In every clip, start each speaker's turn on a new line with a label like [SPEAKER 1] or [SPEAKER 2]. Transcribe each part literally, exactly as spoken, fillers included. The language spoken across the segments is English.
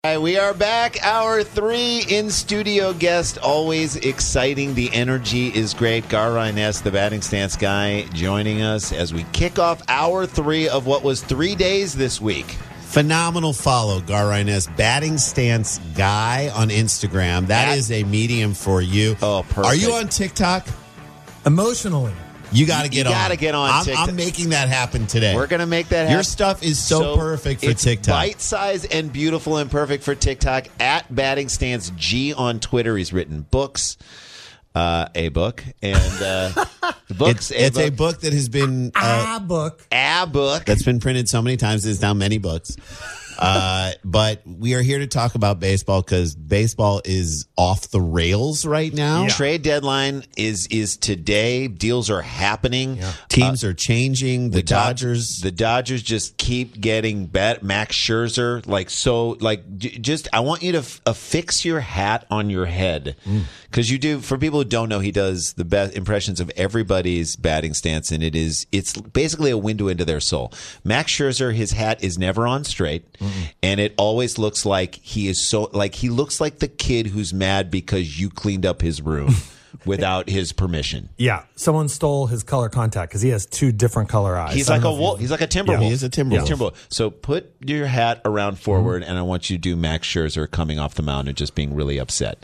[SPEAKER 1] All right, we are back. Hour three in studio guest. Always exciting. The energy is great. Gar Ryness, the batting stance guy, joining us as we kick off hour three of what was three days this week.
[SPEAKER 2] Phenomenal follow, Gar Ryness, batting stance guy on Instagram. That
[SPEAKER 1] At-
[SPEAKER 2] is a medium for you.
[SPEAKER 1] Oh, perfect.
[SPEAKER 2] Are you on TikTok?
[SPEAKER 3] Emotionally.
[SPEAKER 2] You got to get
[SPEAKER 1] You
[SPEAKER 2] on.
[SPEAKER 1] gotta get on
[SPEAKER 2] I'm,
[SPEAKER 1] TikTok.
[SPEAKER 2] I'm making that happen today.
[SPEAKER 1] We're going to make that happen.
[SPEAKER 2] Your stuff is so, perfect for
[SPEAKER 1] it's
[SPEAKER 2] TikTok.
[SPEAKER 1] bite-sized and beautiful and perfect for TikTok. At Batting Stance G on Twitter. He's written books. Uh, a book. And uh, books.
[SPEAKER 2] It's, it's a book that has been uh,
[SPEAKER 3] Ah, book.
[SPEAKER 1] A book.
[SPEAKER 2] that's been printed so many times. There's now many books. Uh, but we are here to talk about baseball because baseball is off the rails right now.
[SPEAKER 3] Yeah.
[SPEAKER 1] Trade deadline is is today. Deals are happening.
[SPEAKER 3] Yeah.
[SPEAKER 2] Teams are changing. The
[SPEAKER 1] The Dod-
[SPEAKER 2] Dodgers.
[SPEAKER 1] The Dodgers just keep getting bet. Max Scherzer, like so, like j- just. I want you to f- affix your hat on your head because you do. For people who don't know, he does the best impressions of everybody's batting stance, and it is it's basically a window into their soul. Max Scherzer, his hat is never on straight, and it always looks like he is so like he looks like the kid who's mad because you cleaned up his room without his permission.
[SPEAKER 3] Yeah, someone stole his color contact because he has two different color eyes.
[SPEAKER 1] He's
[SPEAKER 3] I
[SPEAKER 1] like
[SPEAKER 3] don't
[SPEAKER 1] a
[SPEAKER 3] know if
[SPEAKER 1] wolf.
[SPEAKER 3] you-
[SPEAKER 1] He's like a timber
[SPEAKER 3] Yeah.
[SPEAKER 1] wolf.
[SPEAKER 2] He is a timber
[SPEAKER 1] He's
[SPEAKER 2] wolf.
[SPEAKER 1] timber wolf. So put your hat around forward, and I want you to do Max Scherzer coming off the mound and just being really upset.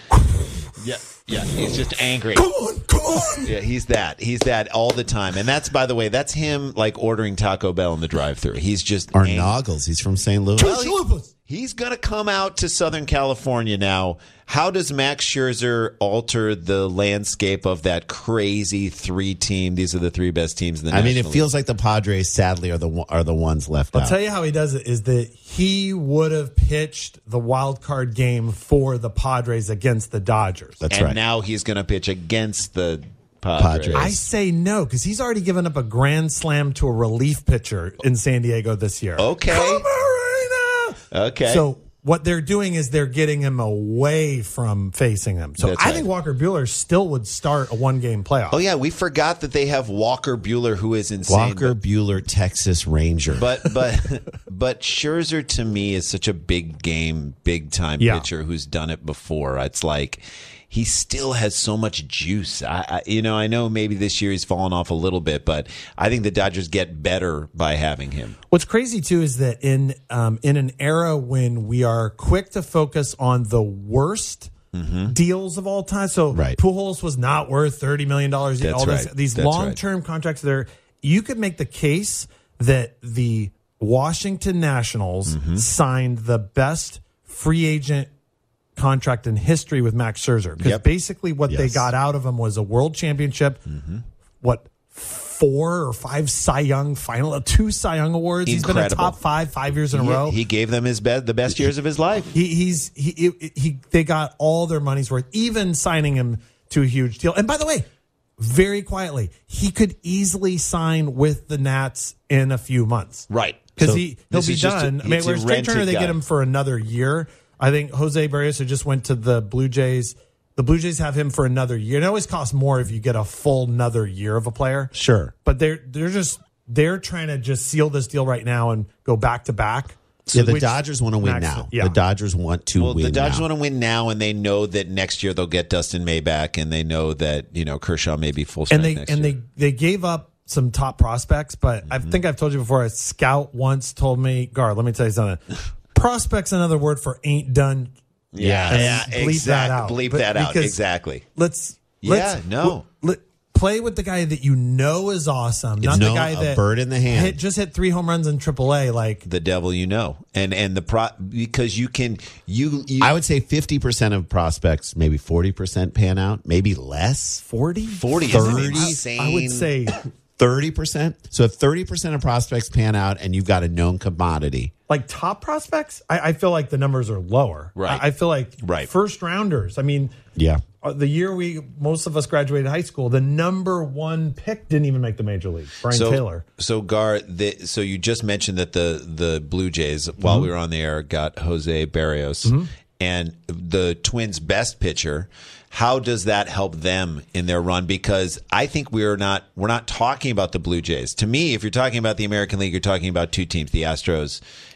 [SPEAKER 1] Yeah, yeah. He's just angry.
[SPEAKER 3] Come on, come on.
[SPEAKER 1] Yeah, he's that. He's that all the time. And that's, by the way, that's him like ordering Taco Bell in the drive-thru. He's just
[SPEAKER 2] Or
[SPEAKER 1] ang-
[SPEAKER 2] Noggles. He's from Saint Louis.
[SPEAKER 1] Well, he- he's going to come out to Southern California now. How does Max Scherzer alter the landscape of that crazy three-team? These are the three best teams in the
[SPEAKER 2] I mean, it
[SPEAKER 1] National
[SPEAKER 2] feels like the Padres, sadly, are the one- are the ones left
[SPEAKER 3] I'll
[SPEAKER 2] out.
[SPEAKER 3] tell you how he does it is that he would have pitched the wild card game for the Padres against the Dodgers.
[SPEAKER 2] That's
[SPEAKER 1] and
[SPEAKER 2] right.
[SPEAKER 1] now he's going to pitch against the Padres.
[SPEAKER 2] Padres.
[SPEAKER 3] I say no because he's already given up a grand slam to a relief pitcher in San Diego this year.
[SPEAKER 1] Okay.
[SPEAKER 3] Come Marina!
[SPEAKER 1] Okay.
[SPEAKER 3] So what they're doing is they're getting him away from facing him. So
[SPEAKER 1] That's
[SPEAKER 3] I
[SPEAKER 1] right.
[SPEAKER 3] think Walker Buehler still would start a one-game playoff.
[SPEAKER 1] Oh yeah, we forgot that they have Walker Buehler, who is insane.
[SPEAKER 2] Walker Buehler, Texas Ranger.
[SPEAKER 1] but but but Scherzer to me is such a big game, big time
[SPEAKER 3] Yeah.
[SPEAKER 1] pitcher who's done it before. It's like he still has so much juice. I, I you know I know maybe this year he's fallen off a little bit, but I think the Dodgers get better by having him.
[SPEAKER 3] What's crazy too is that in um, in an era when we are quick to focus on the worst deals of all time, so
[SPEAKER 2] Right.
[SPEAKER 3] Pujols was not worth thirty million dollars.
[SPEAKER 1] That's
[SPEAKER 3] all this,
[SPEAKER 1] right.
[SPEAKER 3] these
[SPEAKER 1] That's
[SPEAKER 3] long term contracts, there you could make the case that the Washington Nationals signed the best free agent contract in history with Max Scherzer because
[SPEAKER 1] Yep.
[SPEAKER 3] basically what they
[SPEAKER 2] Yes.
[SPEAKER 3] got out of him was a world championship. What? Four or five Cy Young final, two Cy Young awards. He's been a
[SPEAKER 1] Incredible.
[SPEAKER 3] top five five years in a
[SPEAKER 1] He,
[SPEAKER 3] row.
[SPEAKER 1] he gave them his best, the best years of his life.
[SPEAKER 3] He, he's he, he he they got all their money's worth, even signing him to a huge deal. And by the way, very quietly, he could easily sign with the Nats in a few months,
[SPEAKER 1] Right.
[SPEAKER 3] Because
[SPEAKER 1] So
[SPEAKER 3] he he'll
[SPEAKER 1] this
[SPEAKER 3] be
[SPEAKER 1] is just a-
[SPEAKER 3] done. I mean,
[SPEAKER 1] it's a
[SPEAKER 3] whereas Trey
[SPEAKER 1] rented
[SPEAKER 3] Turner, they
[SPEAKER 1] guy.
[SPEAKER 3] get him for another year. I think Jose Barrios, who just went to the Blue Jays. The Blue Jays have him for another year. It always costs more if you get a full another year of a player.
[SPEAKER 2] Sure.
[SPEAKER 3] But they're they're just they're trying to just seal this deal right now and go back to back.
[SPEAKER 2] Yeah, the
[SPEAKER 3] Which-
[SPEAKER 2] Dodgers want to win
[SPEAKER 3] Max-
[SPEAKER 2] now.
[SPEAKER 3] yeah.
[SPEAKER 2] The Dodgers want to
[SPEAKER 1] Well,
[SPEAKER 2] win
[SPEAKER 1] the Dodgers
[SPEAKER 2] now.
[SPEAKER 1] want to win now, and they know that next year they'll get Dustin May back, and they know that you know Kershaw may be full strength
[SPEAKER 3] and they
[SPEAKER 1] next
[SPEAKER 3] and
[SPEAKER 1] year.
[SPEAKER 3] they they gave up some top prospects, but I
[SPEAKER 1] Mm-hmm.
[SPEAKER 3] think I've told you before. A scout once told me, Gar, let me tell you something. Prospect's another word for ain't done.
[SPEAKER 1] yeah,
[SPEAKER 3] And
[SPEAKER 1] yeah,
[SPEAKER 3] bleep
[SPEAKER 1] exactly.
[SPEAKER 3] that out.
[SPEAKER 1] Bleep
[SPEAKER 3] But
[SPEAKER 1] that out
[SPEAKER 3] because
[SPEAKER 1] exactly.
[SPEAKER 3] Let's
[SPEAKER 1] Yeah,
[SPEAKER 3] let's,
[SPEAKER 1] no.
[SPEAKER 3] w- let- play with the guy that you know is awesome, not
[SPEAKER 2] no,
[SPEAKER 3] the guy
[SPEAKER 2] a
[SPEAKER 3] that
[SPEAKER 2] bird in the hand.
[SPEAKER 3] hit, just hit three home runs in triple A. Like
[SPEAKER 1] The devil you know, and and the pro because you can you, you
[SPEAKER 2] I would say fifty percent of prospects, maybe forty percent pan out, maybe less.
[SPEAKER 3] forty,
[SPEAKER 1] forty
[SPEAKER 2] thirty,
[SPEAKER 1] is insane.
[SPEAKER 3] I would say
[SPEAKER 2] thirty percent. So if thirty percent of prospects pan out and you've got a known commodity,
[SPEAKER 3] like top prospects, I, I feel like the numbers are lower.
[SPEAKER 1] Right.
[SPEAKER 3] I, I feel like
[SPEAKER 1] Right.
[SPEAKER 3] first rounders. I mean,
[SPEAKER 2] yeah.
[SPEAKER 3] uh, the year we most of us graduated high school, the number one pick didn't even make the major league. Brian
[SPEAKER 1] so,
[SPEAKER 3] Taylor.
[SPEAKER 1] So Gar, the, so you just mentioned that the the Blue Jays, while we were on the air, got Jose Barrios, and the Twins' best pitcher. How does that help them in their run? Because I think we're not we're not talking about the Blue Jays. To me, if you're talking about the American League, you're talking about two teams, the Astros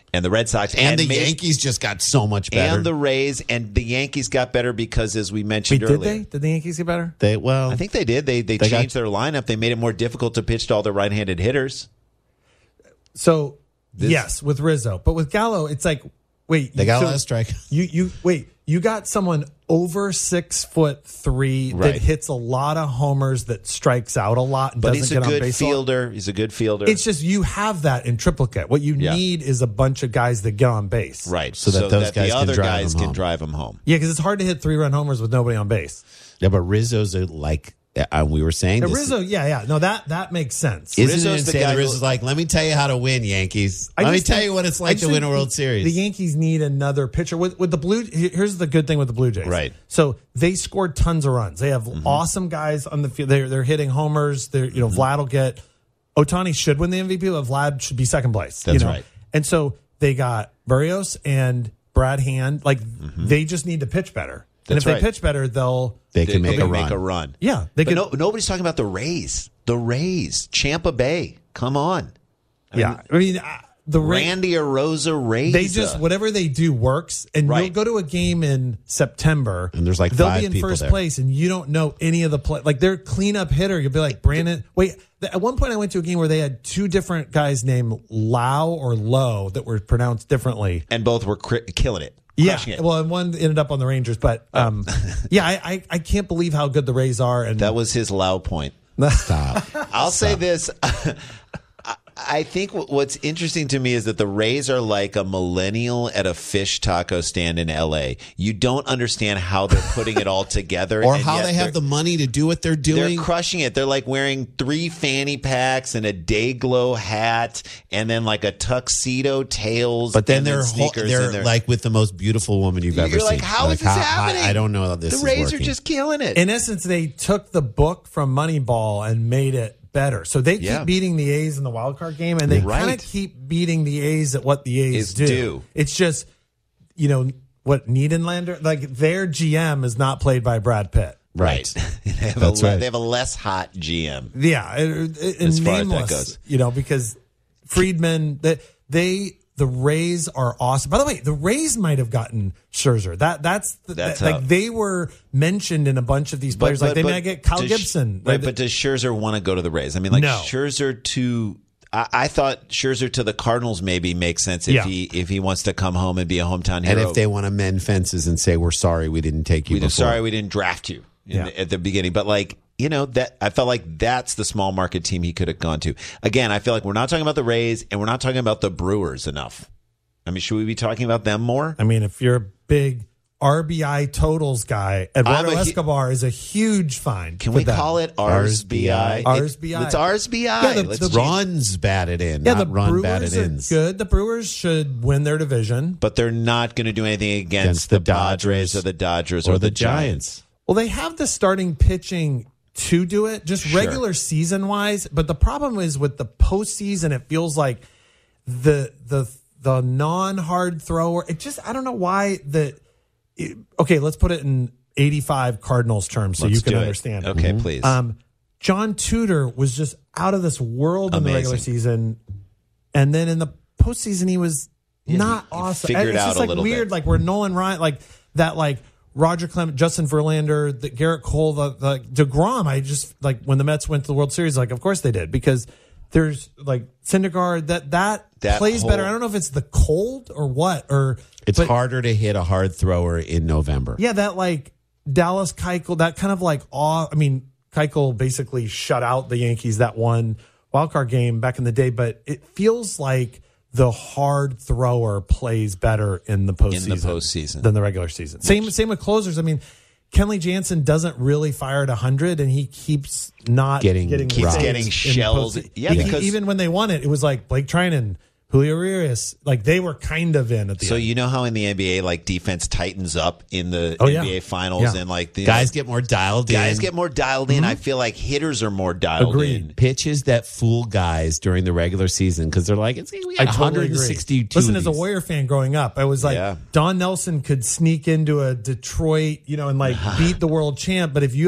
[SPEAKER 1] and the Red Sox,
[SPEAKER 2] And,
[SPEAKER 1] and
[SPEAKER 2] the
[SPEAKER 1] maybe-
[SPEAKER 2] Yankees just got so much better.
[SPEAKER 1] and the Rays, and the Yankees got better because, as we
[SPEAKER 3] Wait,
[SPEAKER 1] mentioned
[SPEAKER 3] did
[SPEAKER 1] earlier,
[SPEAKER 3] they? Did the Yankees get better?
[SPEAKER 2] They well,
[SPEAKER 1] I think they did. They they,
[SPEAKER 2] They got-
[SPEAKER 1] changed their lineup. They made it more difficult to pitch to all their right-handed hitters.
[SPEAKER 3] So yes, with Rizzo, but with Gallo, it's like wait,
[SPEAKER 2] they got
[SPEAKER 3] so
[SPEAKER 2] a lot of strike.
[SPEAKER 3] You you wait, you got someone over six foot three
[SPEAKER 1] Right.
[SPEAKER 3] that hits a lot of homers, that strikes out a lot, and
[SPEAKER 1] But
[SPEAKER 3] doesn't
[SPEAKER 1] he's a
[SPEAKER 3] get on
[SPEAKER 1] good
[SPEAKER 3] base a lot.
[SPEAKER 1] fielder. He's a good fielder.
[SPEAKER 3] It's just you have that in triplicate. What you
[SPEAKER 1] Yeah.
[SPEAKER 3] need is a bunch of guys that get on base.
[SPEAKER 1] right,
[SPEAKER 2] So that those guys
[SPEAKER 1] the
[SPEAKER 2] can
[SPEAKER 1] other
[SPEAKER 2] drive
[SPEAKER 1] guys
[SPEAKER 2] him
[SPEAKER 1] can
[SPEAKER 2] home.
[SPEAKER 1] drive him home.
[SPEAKER 3] Yeah, because it's hard to hit three run homers with nobody on base.
[SPEAKER 2] Yeah, but Rizzo's a, like uh, we were saying.
[SPEAKER 3] Now,
[SPEAKER 2] This,
[SPEAKER 3] Rizzo, yeah, yeah, no, that that makes sense.
[SPEAKER 2] Isn't
[SPEAKER 1] Rizzo's
[SPEAKER 2] it
[SPEAKER 1] the
[SPEAKER 2] insane?
[SPEAKER 1] guy
[SPEAKER 2] that
[SPEAKER 1] who-
[SPEAKER 2] Rizzo's like, let me tell you how to win, Yankees.
[SPEAKER 3] I
[SPEAKER 2] Let me
[SPEAKER 3] just
[SPEAKER 2] tell
[SPEAKER 3] think-
[SPEAKER 2] you what it's
[SPEAKER 3] I
[SPEAKER 2] like
[SPEAKER 3] just
[SPEAKER 2] to win
[SPEAKER 3] think
[SPEAKER 2] a World Series.
[SPEAKER 3] The Yankees need another pitcher. With with the Blue, here's the good thing with the Blue Jays.
[SPEAKER 1] Right.
[SPEAKER 3] So they scored tons of runs. They have
[SPEAKER 2] Mm-hmm.
[SPEAKER 3] awesome guys on the field. They're they're hitting homers. They're you know
[SPEAKER 2] Mm-hmm.
[SPEAKER 3] Vlad will get. Otani should win the M V P, but Vlad should be second place.
[SPEAKER 2] That's
[SPEAKER 3] you know?
[SPEAKER 2] right.
[SPEAKER 3] And so they got Barrios and Brad Hand. Like
[SPEAKER 2] Mm-hmm.
[SPEAKER 3] they just need to pitch better. And
[SPEAKER 1] That's
[SPEAKER 3] if
[SPEAKER 1] right.
[SPEAKER 3] they pitch better, they'll.
[SPEAKER 2] they can
[SPEAKER 1] They
[SPEAKER 2] make,
[SPEAKER 1] can
[SPEAKER 2] a, run.
[SPEAKER 1] make a run.
[SPEAKER 3] Yeah, they
[SPEAKER 1] But
[SPEAKER 3] could.
[SPEAKER 1] no, nobody's talking about the Rays. The Rays, Champa Bay. Come on,
[SPEAKER 3] yeah, I mean uh, the Ra-
[SPEAKER 1] Randy Rosa Rays.
[SPEAKER 3] They just whatever they do works, and you'll
[SPEAKER 1] Right.
[SPEAKER 3] go to a game in September,
[SPEAKER 2] And there's like
[SPEAKER 3] they'll
[SPEAKER 2] five
[SPEAKER 3] be in
[SPEAKER 2] people
[SPEAKER 3] first
[SPEAKER 2] there.
[SPEAKER 3] place, and you don't know any of the play. Like their cleanup hitter, you'll be like Brandon. Wait, th- at one point I went to a game where they had two different guys named Lau or Low that were pronounced differently.
[SPEAKER 1] and both were cri- killing it.
[SPEAKER 3] Yeah,
[SPEAKER 1] Crushing it.
[SPEAKER 3] well, and one ended up on the Rangers, but um, yeah, I, I I can't believe how good the Rays are, and
[SPEAKER 1] That was his low point.
[SPEAKER 2] Stop.
[SPEAKER 1] I'll say this. I- I think wh- what's interesting to me is that the Rays are like a millennial at a fish taco stand in L A. You don't understand how they're putting it all together.
[SPEAKER 2] or
[SPEAKER 1] and
[SPEAKER 2] how
[SPEAKER 1] yet
[SPEAKER 2] they have
[SPEAKER 1] they're-
[SPEAKER 2] the money to do what they're doing.
[SPEAKER 1] They're crushing it. They're like wearing three fanny packs and a day glow hat, and then like a tuxedo tails.
[SPEAKER 2] But then
[SPEAKER 1] and
[SPEAKER 2] they're ho-
[SPEAKER 1] sneakers.
[SPEAKER 2] they're,
[SPEAKER 1] and they're
[SPEAKER 2] like with the most beautiful woman you've ever
[SPEAKER 1] You're
[SPEAKER 2] seen.
[SPEAKER 1] like, how is this happening?
[SPEAKER 2] I, I don't know how this
[SPEAKER 1] the
[SPEAKER 2] is
[SPEAKER 1] Rays
[SPEAKER 2] working.
[SPEAKER 1] are just killing it.
[SPEAKER 3] in essence, they took the book from Moneyball and made it better. So they keep
[SPEAKER 1] Yeah.
[SPEAKER 3] beating the A's in the wild card game, and they
[SPEAKER 1] Right.
[SPEAKER 3] kind of keep beating the A's at what the A's
[SPEAKER 1] Is
[SPEAKER 3] do.
[SPEAKER 1] due.
[SPEAKER 3] It's just, you know, what Niedenlander, like their G M is not played by Brad Pitt.
[SPEAKER 2] right.
[SPEAKER 1] they, have a,
[SPEAKER 2] That's
[SPEAKER 1] le-
[SPEAKER 2] right.
[SPEAKER 1] they have a less hot G M.
[SPEAKER 3] Yeah, it, it,
[SPEAKER 1] As
[SPEAKER 3] and
[SPEAKER 1] far as that
[SPEAKER 3] nameless,
[SPEAKER 1] goes.
[SPEAKER 3] you know, because Friedman, that they, the Rays are awesome. By the way, the Rays might have gotten Scherzer. That that's, the,
[SPEAKER 1] That's
[SPEAKER 3] that,
[SPEAKER 1] how-
[SPEAKER 3] like they were mentioned in a bunch of these players. like they might get Kyle
[SPEAKER 1] does-
[SPEAKER 3] Gibson.
[SPEAKER 1] Right,
[SPEAKER 3] Like,
[SPEAKER 1] but does Scherzer want to go to the Rays? I mean, like
[SPEAKER 3] No.
[SPEAKER 1] Scherzer to. I, I thought Scherzer to the Cardinals maybe makes sense if
[SPEAKER 3] Yeah.
[SPEAKER 1] he if he wants to come home and be a hometown
[SPEAKER 2] And
[SPEAKER 1] hero.
[SPEAKER 2] if they want to mend fences and say, we're sorry we didn't take you
[SPEAKER 1] we
[SPEAKER 2] before.
[SPEAKER 1] sorry we didn't draft you in
[SPEAKER 3] Yeah.
[SPEAKER 1] the, at the beginning, but like you know that I felt like that's the small market team he could have gone to. Again, I feel like we're not talking about the Rays and we're not talking about the Brewers enough. I mean, should we be talking about them more?
[SPEAKER 3] I mean, if you're a big R B I totals guy, Eduardo
[SPEAKER 1] I'm a hu-
[SPEAKER 3] Escobar is a huge find.
[SPEAKER 1] Can
[SPEAKER 3] for
[SPEAKER 1] we
[SPEAKER 3] them.
[SPEAKER 1] call it R S B I?
[SPEAKER 3] R S B I.
[SPEAKER 1] It's R S B I.
[SPEAKER 3] Yeah, the-
[SPEAKER 1] Let's
[SPEAKER 3] the-
[SPEAKER 1] change-
[SPEAKER 2] Runs batted in,
[SPEAKER 3] Yeah,
[SPEAKER 2] not
[SPEAKER 3] the
[SPEAKER 2] run
[SPEAKER 3] Brewers
[SPEAKER 2] batted
[SPEAKER 3] are
[SPEAKER 2] ins.
[SPEAKER 3] good. The Brewers should win their division.
[SPEAKER 1] but they're not going to do anything against,
[SPEAKER 2] Against
[SPEAKER 1] the,
[SPEAKER 2] the
[SPEAKER 1] Padres
[SPEAKER 2] Dodgers
[SPEAKER 1] or the Dodgers
[SPEAKER 2] or
[SPEAKER 1] or,
[SPEAKER 2] the
[SPEAKER 1] the Giants.
[SPEAKER 3] Well, they have the starting pitching to do it, just
[SPEAKER 1] Sure.
[SPEAKER 3] regular season wise. But the problem is with the postseason, it feels like the the the non hard thrower. It just I don't know why the. it- okay, let's put it in eighty-five Cardinals terms so
[SPEAKER 1] Let's
[SPEAKER 3] you can
[SPEAKER 1] do it.
[SPEAKER 3] understand.
[SPEAKER 1] Okay, please.
[SPEAKER 3] Um, John Tudor was just out of this world in the regular
[SPEAKER 1] Amazing.
[SPEAKER 3] season, and then in the postseason he was not
[SPEAKER 1] he- he
[SPEAKER 3] awesome.
[SPEAKER 1] figured
[SPEAKER 3] it's
[SPEAKER 1] out
[SPEAKER 3] just
[SPEAKER 1] a
[SPEAKER 3] like
[SPEAKER 1] little
[SPEAKER 3] weird,
[SPEAKER 1] bit.
[SPEAKER 3] like where Nolan Ryan, like that, like Roger Clemens, Justin Verlander, the Garrett Cole, the, the DeGrom. I just like when the Mets went to the World Series, like of course they did because there's like Syndergaard that that,
[SPEAKER 1] That
[SPEAKER 3] plays
[SPEAKER 1] whole-
[SPEAKER 3] better. I don't know if it's the cold or what or
[SPEAKER 2] It's
[SPEAKER 3] but-
[SPEAKER 2] harder to hit a hard thrower in November.
[SPEAKER 3] yeah, that like Dallas Keuchel, that kind of like awe. I mean, Keuchel basically shut out the Yankees that one wild card game back in the day, but it feels like the hard thrower plays better in the postseason,
[SPEAKER 1] In the postseason.
[SPEAKER 3] than the regular season. Same same with closers. I mean, Kenley Jansen doesn't really fire at one hundred, and he keeps not
[SPEAKER 2] Getting-
[SPEAKER 3] getting
[SPEAKER 2] Keeps
[SPEAKER 3] saves
[SPEAKER 1] getting
[SPEAKER 3] in
[SPEAKER 1] shelled.
[SPEAKER 3] post-
[SPEAKER 1] Yeah,
[SPEAKER 3] He-
[SPEAKER 1] because-
[SPEAKER 3] even when they won it, it was like Blake Trinan, Julio Urias, like they were kind of in at the
[SPEAKER 1] So
[SPEAKER 3] end.
[SPEAKER 1] you know how in the N B A, like defense tightens up in the
[SPEAKER 3] Oh, yeah.
[SPEAKER 1] N B A finals,
[SPEAKER 3] Yeah.
[SPEAKER 1] and like the
[SPEAKER 2] Guys get more dialed
[SPEAKER 1] guys
[SPEAKER 2] in.
[SPEAKER 1] get more dialed in. I feel like hitters are more dialed
[SPEAKER 3] Agreed.
[SPEAKER 1] in.
[SPEAKER 2] Pitches that fool guys during the regular season because they're like, it's, we got
[SPEAKER 3] I totally agree.
[SPEAKER 2] one hundred sixty-two.
[SPEAKER 3] Listen,
[SPEAKER 2] of
[SPEAKER 3] as a
[SPEAKER 2] these.
[SPEAKER 3] Warrior fan growing up, I was like,
[SPEAKER 1] Yeah.
[SPEAKER 3] Don Nelson could sneak into a Detroit, you know, and like beat the world champ. But if you had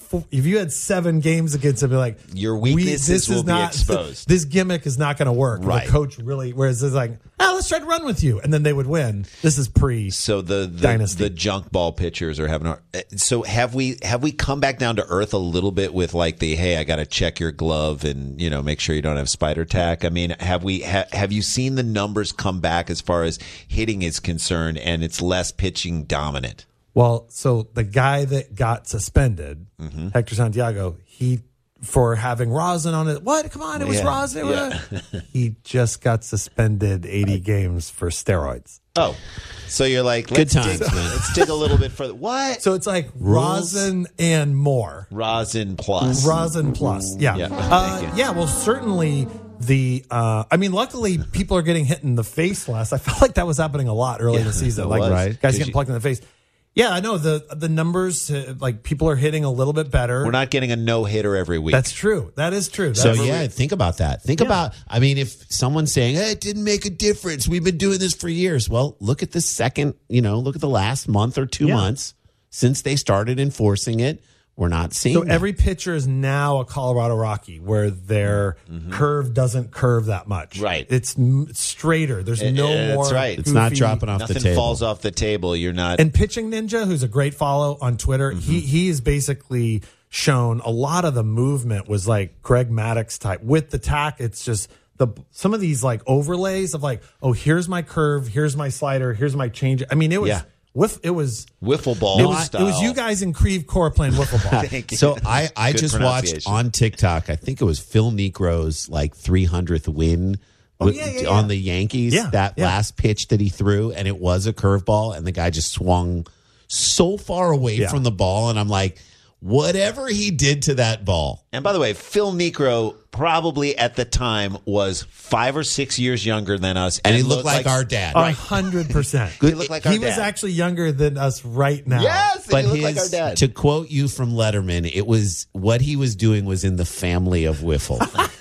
[SPEAKER 3] four, if you had seven games against him, be like
[SPEAKER 1] Your
[SPEAKER 3] we-
[SPEAKER 1] weaknesses
[SPEAKER 3] this
[SPEAKER 1] will
[SPEAKER 3] is
[SPEAKER 1] be
[SPEAKER 3] not,
[SPEAKER 1] exposed.
[SPEAKER 3] This gimmick is not going to work.
[SPEAKER 2] Right.
[SPEAKER 3] The coach really, whereas it's like, oh, let's try to run with you, and then they would win. This is pre.
[SPEAKER 1] So the the,
[SPEAKER 3] Dynasty.
[SPEAKER 1] the junk ball pitchers are having. A, so have we have we come back down to earth a little bit with like the hey, I got to check your glove and you know make sure you don't have spider tack. I mean, have we ha, have you seen the numbers come back as far as hitting is concerned, and it's less pitching dominant?
[SPEAKER 3] Well, so the guy that got suspended,
[SPEAKER 1] Mm-hmm.
[SPEAKER 3] Hector Santiago, he for having rosin on it. What? Come on, it was
[SPEAKER 1] Yeah,
[SPEAKER 3] rosin.
[SPEAKER 1] yeah.
[SPEAKER 3] He just got suspended eighty games for steroids.
[SPEAKER 1] Oh, so you're like
[SPEAKER 2] Good
[SPEAKER 1] let's
[SPEAKER 2] times,
[SPEAKER 1] dig,
[SPEAKER 2] man.
[SPEAKER 1] let's dig a little bit further. What?
[SPEAKER 3] So it's like
[SPEAKER 2] Rules?
[SPEAKER 3] rosin and more.
[SPEAKER 1] Rosin plus.
[SPEAKER 3] Rosin plus. Yeah.
[SPEAKER 1] Yeah.
[SPEAKER 3] Uh,
[SPEAKER 1] Thank you.
[SPEAKER 3] yeah. Well, certainly the, uh, I mean, luckily people are getting hit in the face less. I felt like that was happening a lot early in the season.
[SPEAKER 1] it
[SPEAKER 3] Like
[SPEAKER 1] was.
[SPEAKER 2] Right.
[SPEAKER 3] guys
[SPEAKER 1] Did
[SPEAKER 3] getting
[SPEAKER 1] you-
[SPEAKER 3] plugged in the face. Yeah, I know the the numbers, uh, like people are hitting a little bit better.
[SPEAKER 1] We're not getting a no hitter every week.
[SPEAKER 3] That's true. That is true.
[SPEAKER 2] So
[SPEAKER 3] That's-
[SPEAKER 2] yeah, think about that. Think about. I mean, if someone's saying, "Hey, it didn't make a difference. We've been doing this for years." Well, look at the second. You know, look at the last month or two
[SPEAKER 3] Yeah.
[SPEAKER 2] months since they started enforcing it. We're not seeing.
[SPEAKER 3] So
[SPEAKER 2] that.
[SPEAKER 3] every pitcher is now a Colorado Rocky, where their curve doesn't curve that much.
[SPEAKER 1] Right.
[SPEAKER 3] It's m- straighter. There's
[SPEAKER 1] It-
[SPEAKER 3] no
[SPEAKER 1] it's
[SPEAKER 3] more.
[SPEAKER 1] right.
[SPEAKER 2] It's not
[SPEAKER 3] goofy-
[SPEAKER 2] dropping off
[SPEAKER 1] Nothing
[SPEAKER 2] the table.
[SPEAKER 1] falls off the table. You're not.
[SPEAKER 3] And Pitching Ninja, who's a great follow on Twitter, he he is basically shown a lot of the movement was like Greg Maddux type with the tack. It's just the some of these like overlays of like, oh, here's my curve, here's my slider, here's my change. I mean, it was
[SPEAKER 1] Yeah.
[SPEAKER 3] whiff. It was
[SPEAKER 1] wiffle ball
[SPEAKER 3] it was,
[SPEAKER 1] style.
[SPEAKER 3] it was you guys in Creve Coeur playing wiffle ball.
[SPEAKER 1] Thank you.
[SPEAKER 2] So I, I
[SPEAKER 1] Good
[SPEAKER 2] just watched
[SPEAKER 1] pronunciation.
[SPEAKER 2] on TikTok. I think it was Phil Necro's like three hundredth win with,
[SPEAKER 3] yeah, yeah, yeah.
[SPEAKER 2] on the Yankees.
[SPEAKER 3] Yeah,
[SPEAKER 2] that
[SPEAKER 3] yeah.
[SPEAKER 2] last pitch that he threw, and it was a curveball, and the guy just swung so far away
[SPEAKER 3] Yeah.
[SPEAKER 2] from the ball, and I'm like, whatever he did to that ball.
[SPEAKER 1] And by the way, Phil Necro probably at the time was five or six years younger than us,
[SPEAKER 2] And he looked like, our dad.
[SPEAKER 3] A hundred percent.
[SPEAKER 1] He looked like our
[SPEAKER 3] He was
[SPEAKER 1] dad.
[SPEAKER 3] actually younger than us right now.
[SPEAKER 1] Yes,
[SPEAKER 2] But
[SPEAKER 1] he looked
[SPEAKER 2] his,
[SPEAKER 1] like our dad.
[SPEAKER 2] to quote you from Letterman, it was what he was doing was in the family of wiffle.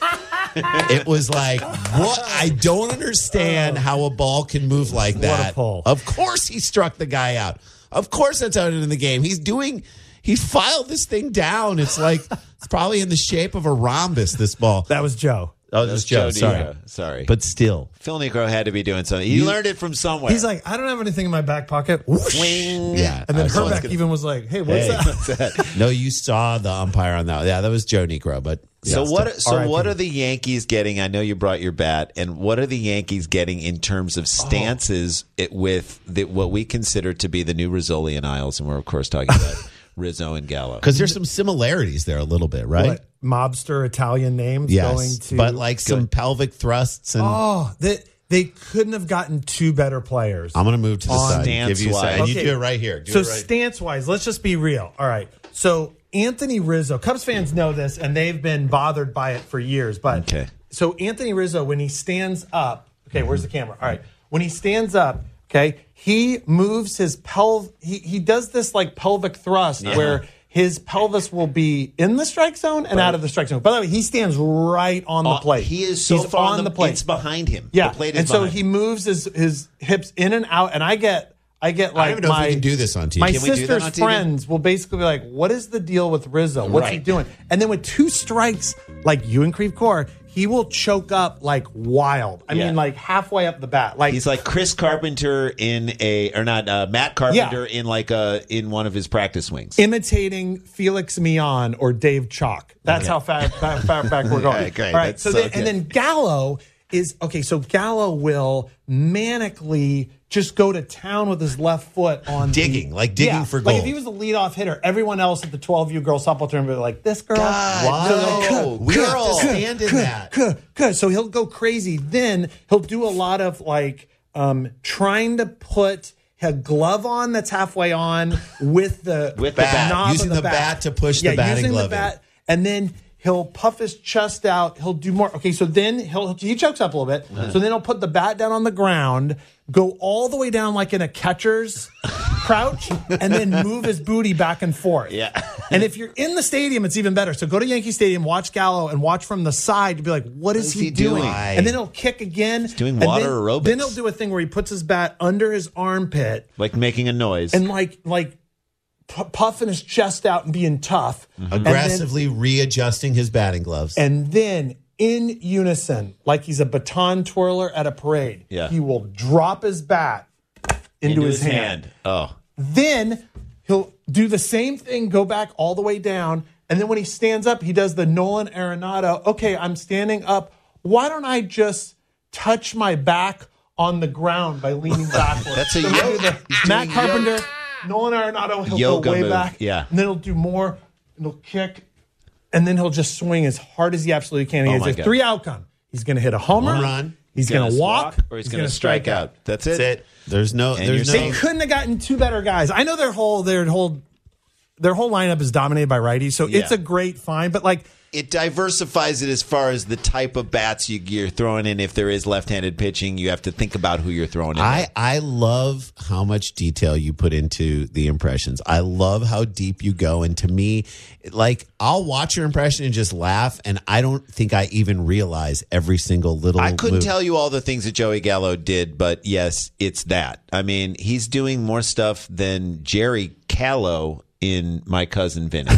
[SPEAKER 2] It was like, what? I don't understand how a ball can move like
[SPEAKER 3] a
[SPEAKER 2] that.
[SPEAKER 3] pull.
[SPEAKER 2] Of course, he struck the guy out. Of course, that's how it in the game. He's doing. He filed this thing down. It's like it's probably in the shape of a rhombus. This ball.
[SPEAKER 3] That was Joe.
[SPEAKER 2] Oh,
[SPEAKER 1] That was
[SPEAKER 2] this Joe.
[SPEAKER 1] Joe
[SPEAKER 2] Sorry,
[SPEAKER 1] Diego. Sorry.
[SPEAKER 2] but still.
[SPEAKER 1] Phil Necro had to be doing something. He learned it from somewhere.
[SPEAKER 3] He's like, I don't have anything in my back pocket. Whoosh.
[SPEAKER 1] Swing.
[SPEAKER 2] Yeah.
[SPEAKER 3] And then
[SPEAKER 2] I was always
[SPEAKER 3] Herbeck
[SPEAKER 2] gonna-
[SPEAKER 3] even was like, hey, what's
[SPEAKER 2] Hey.
[SPEAKER 3] that?
[SPEAKER 2] No, you saw the umpire on that. Yeah, that was Joe Negro. But
[SPEAKER 1] So
[SPEAKER 2] yeah,
[SPEAKER 1] what?
[SPEAKER 2] still.
[SPEAKER 1] So
[SPEAKER 3] R I P.
[SPEAKER 1] what are the Yankees getting? I know you brought your bat, and what are the Yankees getting in terms of stances it, with the, what we consider to be the new Rizzoli and Isles, and we're of course talking about Rizzo and Gallo.
[SPEAKER 2] Because there's some similarities there a little bit, right?
[SPEAKER 3] What, mobster Italian names
[SPEAKER 2] Yes,
[SPEAKER 3] going to.
[SPEAKER 2] but like some pelvic thrusts, and
[SPEAKER 3] oh, they, they couldn't have gotten two better players.
[SPEAKER 2] I'm going to move to the
[SPEAKER 3] On
[SPEAKER 2] side. and Give you a
[SPEAKER 1] stance-wise.
[SPEAKER 2] side. And you
[SPEAKER 3] Okay.
[SPEAKER 2] do it right here. Do
[SPEAKER 3] so
[SPEAKER 2] it right.
[SPEAKER 3] stance wise, let's just be real. All right. So Anthony Rizzo, Cubs fans know this, and they've been bothered by it for years. But
[SPEAKER 1] Okay.
[SPEAKER 3] so Anthony Rizzo, when he stands up, okay, where's the camera? All right. When he stands up, okay, he moves his pelv. He he does this like pelvic thrust where his pelvis will be in the strike zone and out of the strike zone. By the way, he stands right on the
[SPEAKER 1] Uh,
[SPEAKER 3] plate.
[SPEAKER 1] He is so
[SPEAKER 3] He's
[SPEAKER 1] far
[SPEAKER 3] on the plate.
[SPEAKER 1] It's behind him.
[SPEAKER 3] Yeah,
[SPEAKER 1] the plate is
[SPEAKER 3] and so
[SPEAKER 1] behind
[SPEAKER 3] he
[SPEAKER 1] him.
[SPEAKER 3] moves his his hips in and out, and I get I get like
[SPEAKER 2] I don't even know
[SPEAKER 3] my
[SPEAKER 2] if we can do this on T V.
[SPEAKER 3] my
[SPEAKER 2] Can
[SPEAKER 1] we do that
[SPEAKER 3] sister's
[SPEAKER 1] on T V?
[SPEAKER 3] friends will basically be like, "What is the deal with Rizzo? What's he
[SPEAKER 1] Right.
[SPEAKER 3] doing?" And then with two strikes, like you and Creve Coeur, he will choke up like wild. I
[SPEAKER 1] Yeah.
[SPEAKER 3] mean, like halfway up the bat, like
[SPEAKER 1] He's like Chris Carpenter in a, or not uh, Matt Carpenter in like a in one of his practice swings.
[SPEAKER 3] imitating Felix Mion or Dave Chalk. That's how far, far, far back we're going.
[SPEAKER 1] Okay, great.
[SPEAKER 3] All right.
[SPEAKER 1] That's
[SPEAKER 3] So
[SPEAKER 1] so
[SPEAKER 3] then,
[SPEAKER 1] good.
[SPEAKER 3] and then Gallo is okay. So Gallo will manically just go to town with his left foot on
[SPEAKER 2] Digging,
[SPEAKER 3] the,
[SPEAKER 2] like digging
[SPEAKER 3] yeah,
[SPEAKER 2] for
[SPEAKER 3] Like
[SPEAKER 2] gold.
[SPEAKER 3] if he was the leadoff hitter, everyone else at the twelve U girl softball tournament would be like, "This girl,
[SPEAKER 1] God,
[SPEAKER 3] So like,
[SPEAKER 1] no.
[SPEAKER 3] "Kuh,
[SPEAKER 2] We
[SPEAKER 3] kuh,
[SPEAKER 2] have to
[SPEAKER 3] kuh,
[SPEAKER 2] stand in
[SPEAKER 3] kuh,
[SPEAKER 2] that."
[SPEAKER 3] kuh, kuh." So he'll go crazy. Then he'll do a lot of like um, trying to put a glove on that's halfway on with the
[SPEAKER 1] With the bat.
[SPEAKER 3] knob of
[SPEAKER 2] Using the bat to push the
[SPEAKER 3] yeah,
[SPEAKER 2] batting
[SPEAKER 3] using
[SPEAKER 2] glove
[SPEAKER 3] the
[SPEAKER 2] in.
[SPEAKER 3] bat, and then he'll puff his chest out. He'll do more. Okay, so then he'll he chokes up a little bit. So then he'll put the bat down on the ground, go all the way down like in a catcher's crouch, and then move his booty back and forth.
[SPEAKER 1] Yeah.
[SPEAKER 3] And if you're in the stadium, it's even better. So go to Yankee Stadium, watch Gallo, and watch from the side to be like, what is,
[SPEAKER 1] is
[SPEAKER 3] he,
[SPEAKER 1] he
[SPEAKER 3] doing?
[SPEAKER 1] doing?
[SPEAKER 3] And then he'll kick again. He's
[SPEAKER 1] doing
[SPEAKER 3] and
[SPEAKER 1] water
[SPEAKER 3] then,
[SPEAKER 1] aerobics.
[SPEAKER 3] Then he'll do a thing where he puts his bat under his armpit
[SPEAKER 1] like making a noise.
[SPEAKER 3] and like like pu- puffing his chest out and being tough.
[SPEAKER 2] Mm-hmm. Aggressively and then, readjusting his batting gloves.
[SPEAKER 3] And then in unison, like he's a baton twirler at a parade,
[SPEAKER 1] yeah.
[SPEAKER 3] he will drop his bat into, into his, his hand.
[SPEAKER 1] hand. Oh.
[SPEAKER 3] Then he'll do the same thing, go back all the way down. And then when he stands up, he does the Nolan Arenado. Okay, I'm standing up. Why don't I just touch my back on the ground by leaning backwards?
[SPEAKER 1] That's a
[SPEAKER 3] so
[SPEAKER 1] yoga.
[SPEAKER 3] Matt Carpenter, yoga. Nolan Arenado, he'll yoga go way
[SPEAKER 1] move.
[SPEAKER 3] back.
[SPEAKER 1] Yeah.
[SPEAKER 3] And then he'll do more, and he'll kick, and then he'll just swing as hard as he absolutely can. He
[SPEAKER 1] oh
[SPEAKER 3] has a three outcome. He's going to hit a homer.
[SPEAKER 2] Home run.
[SPEAKER 3] He's, he's going to walk,
[SPEAKER 1] or he's, he's going to strike out. out. That's it.
[SPEAKER 2] That's it. There's no.
[SPEAKER 1] And
[SPEAKER 2] there's no.
[SPEAKER 3] They couldn't have gotten two better guys. I know their whole their whole their whole lineup is dominated by righties, so yeah. it's a great find. But like,
[SPEAKER 1] it diversifies it as far as the type of bats you, you're throwing in. If there is left-handed pitching, you have to think about who you're throwing in.
[SPEAKER 2] I, I love how much detail you put into the impressions. I love how deep you go. And to me, like, I'll watch your impression and just laugh, and I don't think I even realize every single little
[SPEAKER 1] I couldn't
[SPEAKER 2] move.
[SPEAKER 1] tell you all the things that Joey Gallo did, but yes, it's that. I mean, he's doing more stuff than Jerry Callow in My Cousin Vinny.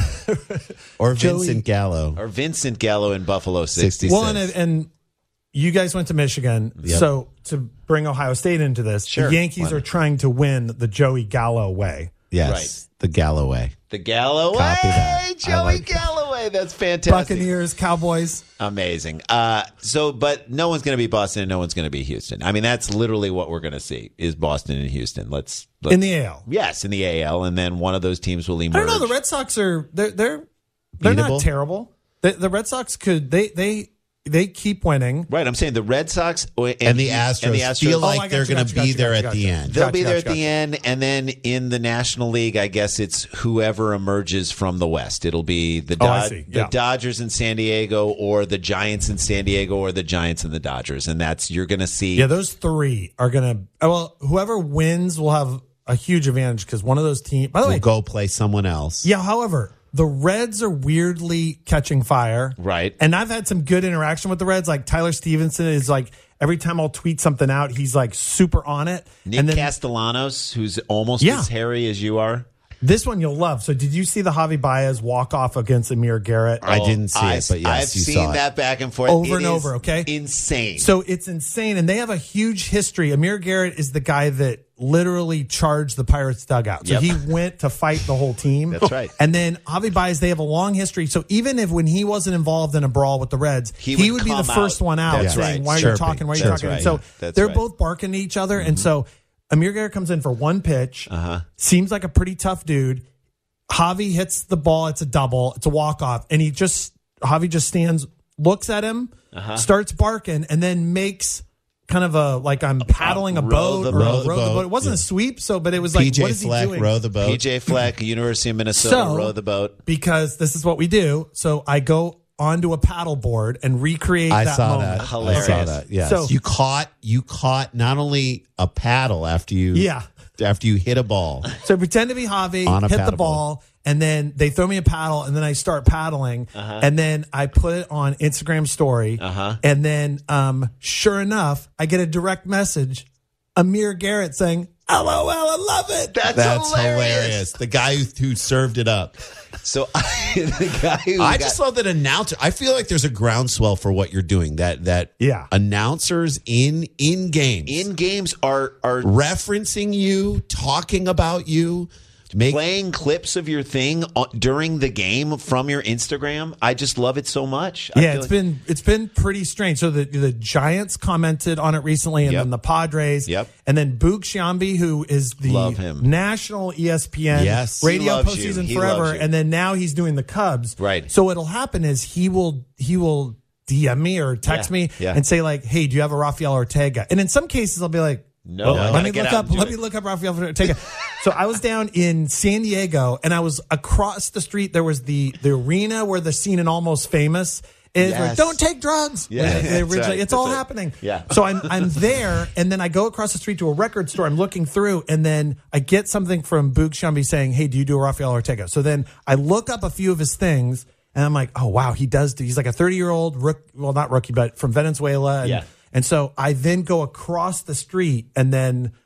[SPEAKER 2] Or
[SPEAKER 3] Joey,
[SPEAKER 2] Vincent Gallo.
[SPEAKER 1] Or Vincent Gallo in Buffalo sixty-six.
[SPEAKER 3] Well, and, and you guys went to Michigan.
[SPEAKER 2] Yep.
[SPEAKER 3] So to bring Ohio State into this,
[SPEAKER 1] sure.
[SPEAKER 3] the Yankees are trying to win the Joey Gallo way.
[SPEAKER 2] Yes,
[SPEAKER 1] right.
[SPEAKER 2] The Gallo way.
[SPEAKER 1] The Gallo way.
[SPEAKER 2] That.
[SPEAKER 1] Joey
[SPEAKER 2] like
[SPEAKER 1] Gallo way. That's fantastic.
[SPEAKER 3] Buccaneers, Cowboys.
[SPEAKER 1] Amazing. Uh, so, but no one's going to be Boston and no one's going to be Houston. I mean, that's literally what we're going to see is Boston and Houston. Let's, let's
[SPEAKER 3] in the A L.
[SPEAKER 1] Yes, in the A L, and then one of those teams will emerge.
[SPEAKER 3] I don't know. The Red Sox are they're they're they're
[SPEAKER 2] Beatable?
[SPEAKER 3] not terrible. The, the Red Sox could they they they keep winning.
[SPEAKER 1] Right. I'm saying the Red Sox and,
[SPEAKER 2] and, the, Astros
[SPEAKER 1] and the Astros
[SPEAKER 2] feel
[SPEAKER 3] Oh,
[SPEAKER 2] like
[SPEAKER 3] I got
[SPEAKER 2] they're
[SPEAKER 3] you,
[SPEAKER 2] going
[SPEAKER 3] got
[SPEAKER 2] to
[SPEAKER 3] you, got
[SPEAKER 2] be
[SPEAKER 3] you,
[SPEAKER 2] there
[SPEAKER 3] got
[SPEAKER 2] at
[SPEAKER 3] you,
[SPEAKER 2] the
[SPEAKER 3] got you.
[SPEAKER 2] end.
[SPEAKER 1] They'll
[SPEAKER 3] Gotcha,
[SPEAKER 1] be there
[SPEAKER 3] gotcha,
[SPEAKER 1] at the end, and then in the National League, I guess it's whoever emerges from the West. It'll be the,
[SPEAKER 3] Oh, I
[SPEAKER 1] Dod-
[SPEAKER 3] see. Yeah.
[SPEAKER 1] the Dodgers in San Diego, or the Giants in San Diego, or the Giants and the Dodgers, and that's you're going to see.
[SPEAKER 3] Yeah, those three are going to. Well, whoever wins will have a huge advantage because one of those teams. By the
[SPEAKER 2] We'll
[SPEAKER 3] way,
[SPEAKER 2] go play someone else.
[SPEAKER 3] yeah. However, the Reds are weirdly catching fire.
[SPEAKER 1] Right.
[SPEAKER 3] And I've had some good interaction with the Reds. Like Tyler Stevenson is like, every time I'll tweet something out, he's like super on it.
[SPEAKER 1] Nick
[SPEAKER 3] and then
[SPEAKER 1] Castellanos, who's almost
[SPEAKER 3] Yeah.
[SPEAKER 1] as hairy as you are.
[SPEAKER 3] this one you'll love. So did you see the Javi Baez walk off against Amir Garrett?
[SPEAKER 2] I didn't see
[SPEAKER 1] I,
[SPEAKER 2] it, but yes,
[SPEAKER 1] I've
[SPEAKER 2] you
[SPEAKER 1] seen
[SPEAKER 2] saw it.
[SPEAKER 1] that back and forth
[SPEAKER 3] Over
[SPEAKER 1] It
[SPEAKER 3] and
[SPEAKER 1] is
[SPEAKER 3] over, okay?
[SPEAKER 1] Insane.
[SPEAKER 3] So it's insane. And they have a huge history. Amir Garrett is the guy that literally charged the Pirates dugout. So
[SPEAKER 1] Yep.
[SPEAKER 3] he went to fight the whole team.
[SPEAKER 1] That's right.
[SPEAKER 3] And then Javi Baez, they have a long history. So even if when he wasn't involved in a brawl with the Reds,
[SPEAKER 1] He
[SPEAKER 3] he,
[SPEAKER 1] would
[SPEAKER 3] would be the
[SPEAKER 1] come
[SPEAKER 3] first
[SPEAKER 1] out.
[SPEAKER 3] one out
[SPEAKER 1] That's
[SPEAKER 3] saying,
[SPEAKER 1] right.
[SPEAKER 3] why are you
[SPEAKER 2] Chirping.
[SPEAKER 3] talking? Why are you
[SPEAKER 1] That's
[SPEAKER 3] talking?
[SPEAKER 1] right.
[SPEAKER 3] And so
[SPEAKER 1] Yeah. That's
[SPEAKER 3] they're
[SPEAKER 1] right.
[SPEAKER 3] both barking at each other. And so Amir Garrett comes in for one pitch.
[SPEAKER 1] Uh-huh.
[SPEAKER 3] Seems like a pretty tough dude. Javi hits the ball. It's a double. It's a walk-off. And he just, Javi just stands, looks at him,
[SPEAKER 1] Uh-huh.
[SPEAKER 3] starts barking, and then makes kind of a, like I'm paddling a
[SPEAKER 1] row
[SPEAKER 3] boat
[SPEAKER 1] the
[SPEAKER 3] or
[SPEAKER 1] boat.
[SPEAKER 3] row
[SPEAKER 2] Row
[SPEAKER 3] the
[SPEAKER 2] the
[SPEAKER 3] boat.
[SPEAKER 2] boat.
[SPEAKER 3] It wasn't
[SPEAKER 2] Yeah.
[SPEAKER 3] a sweep, so, but it was like,
[SPEAKER 2] P J
[SPEAKER 3] what is
[SPEAKER 2] Fleck,
[SPEAKER 3] he doing?
[SPEAKER 2] row the boat.
[SPEAKER 1] P J Fleck, University of Minnesota,
[SPEAKER 3] So-
[SPEAKER 1] row the boat.
[SPEAKER 3] Because this is what we do. So I go onto a paddle board and recreate
[SPEAKER 2] I
[SPEAKER 3] that
[SPEAKER 2] saw
[SPEAKER 3] moment.
[SPEAKER 2] that.
[SPEAKER 1] Hilarious.
[SPEAKER 2] I saw that. Yes.
[SPEAKER 3] So-
[SPEAKER 2] you caught you caught not only a paddle after you
[SPEAKER 3] Yeah.
[SPEAKER 2] after you hit a ball.
[SPEAKER 3] So I pretend to be Javi,
[SPEAKER 2] On a
[SPEAKER 3] hit the
[SPEAKER 2] paddle
[SPEAKER 3] ball, and then they throw me a paddle, and then I start paddling, and then I put it on Instagram story,
[SPEAKER 1] Uh-huh.
[SPEAKER 3] and then um, sure enough, I get a direct message, Amir Garrett saying, "L O L, I love it."
[SPEAKER 1] That's,
[SPEAKER 2] That's
[SPEAKER 1] hilarious.
[SPEAKER 2] hilarious. The guy who, who served it up.
[SPEAKER 1] So the guy who
[SPEAKER 2] I
[SPEAKER 1] got-
[SPEAKER 2] just love that announcer. I feel like there's a groundswell for what you're doing. That that
[SPEAKER 3] Yeah.
[SPEAKER 2] announcers in in games
[SPEAKER 1] in games are are
[SPEAKER 2] referencing you, talking about you, make
[SPEAKER 1] playing clips of your thing on- during the game from your Instagram. I just love it so much. I
[SPEAKER 3] Yeah,
[SPEAKER 1] feel
[SPEAKER 3] it's
[SPEAKER 1] like-
[SPEAKER 3] been it's been pretty strange. So the the Giants commented on it recently, and
[SPEAKER 1] Yep.
[SPEAKER 3] then the Padres,
[SPEAKER 1] Yep.
[SPEAKER 3] and then Boog Sciambi, who is the
[SPEAKER 1] Love him.
[SPEAKER 3] national E S P N
[SPEAKER 2] Yes. He
[SPEAKER 3] radio
[SPEAKER 1] loves you.
[SPEAKER 3] postseason
[SPEAKER 1] He
[SPEAKER 3] forever,
[SPEAKER 1] loves you.
[SPEAKER 3] and then now he's doing the Cubs.
[SPEAKER 1] Right.
[SPEAKER 3] So what'll happen is he will he will D M me or text
[SPEAKER 1] Yeah,
[SPEAKER 3] me
[SPEAKER 1] yeah.
[SPEAKER 3] and say like, "Hey, do you have a Rafael Ortega?" And in some cases, I'll be like,
[SPEAKER 1] No,
[SPEAKER 3] "Oh,
[SPEAKER 1] I
[SPEAKER 3] let
[SPEAKER 1] gotta
[SPEAKER 3] me
[SPEAKER 1] get
[SPEAKER 3] look
[SPEAKER 1] out
[SPEAKER 3] up.
[SPEAKER 1] and do
[SPEAKER 3] Let
[SPEAKER 1] it."
[SPEAKER 3] me look up Rafael Ortega." So I was down in San Diego, and I was across the street. There was the the arena where the scene in Almost Famous is. Where,
[SPEAKER 1] Yes.
[SPEAKER 3] don't take drugs.
[SPEAKER 1] Yeah,
[SPEAKER 3] When they
[SPEAKER 1] that's
[SPEAKER 3] originally-
[SPEAKER 1] right,
[SPEAKER 3] it's
[SPEAKER 1] that's
[SPEAKER 3] all
[SPEAKER 1] right.
[SPEAKER 3] happening.
[SPEAKER 1] Yeah.
[SPEAKER 3] So I'm I'm there, and then I go across the street to a record store. I'm looking through, and then I get something from Boog Sciambi saying, "Hey, do you do a Rafael Ortega?" So then I look up a few of his things, and I'm like, "Oh wow, he does do." He's like a thirty year old rook, well not rookie, but from Venezuela. And,
[SPEAKER 1] Yeah.
[SPEAKER 3] and so I then go across the street, and then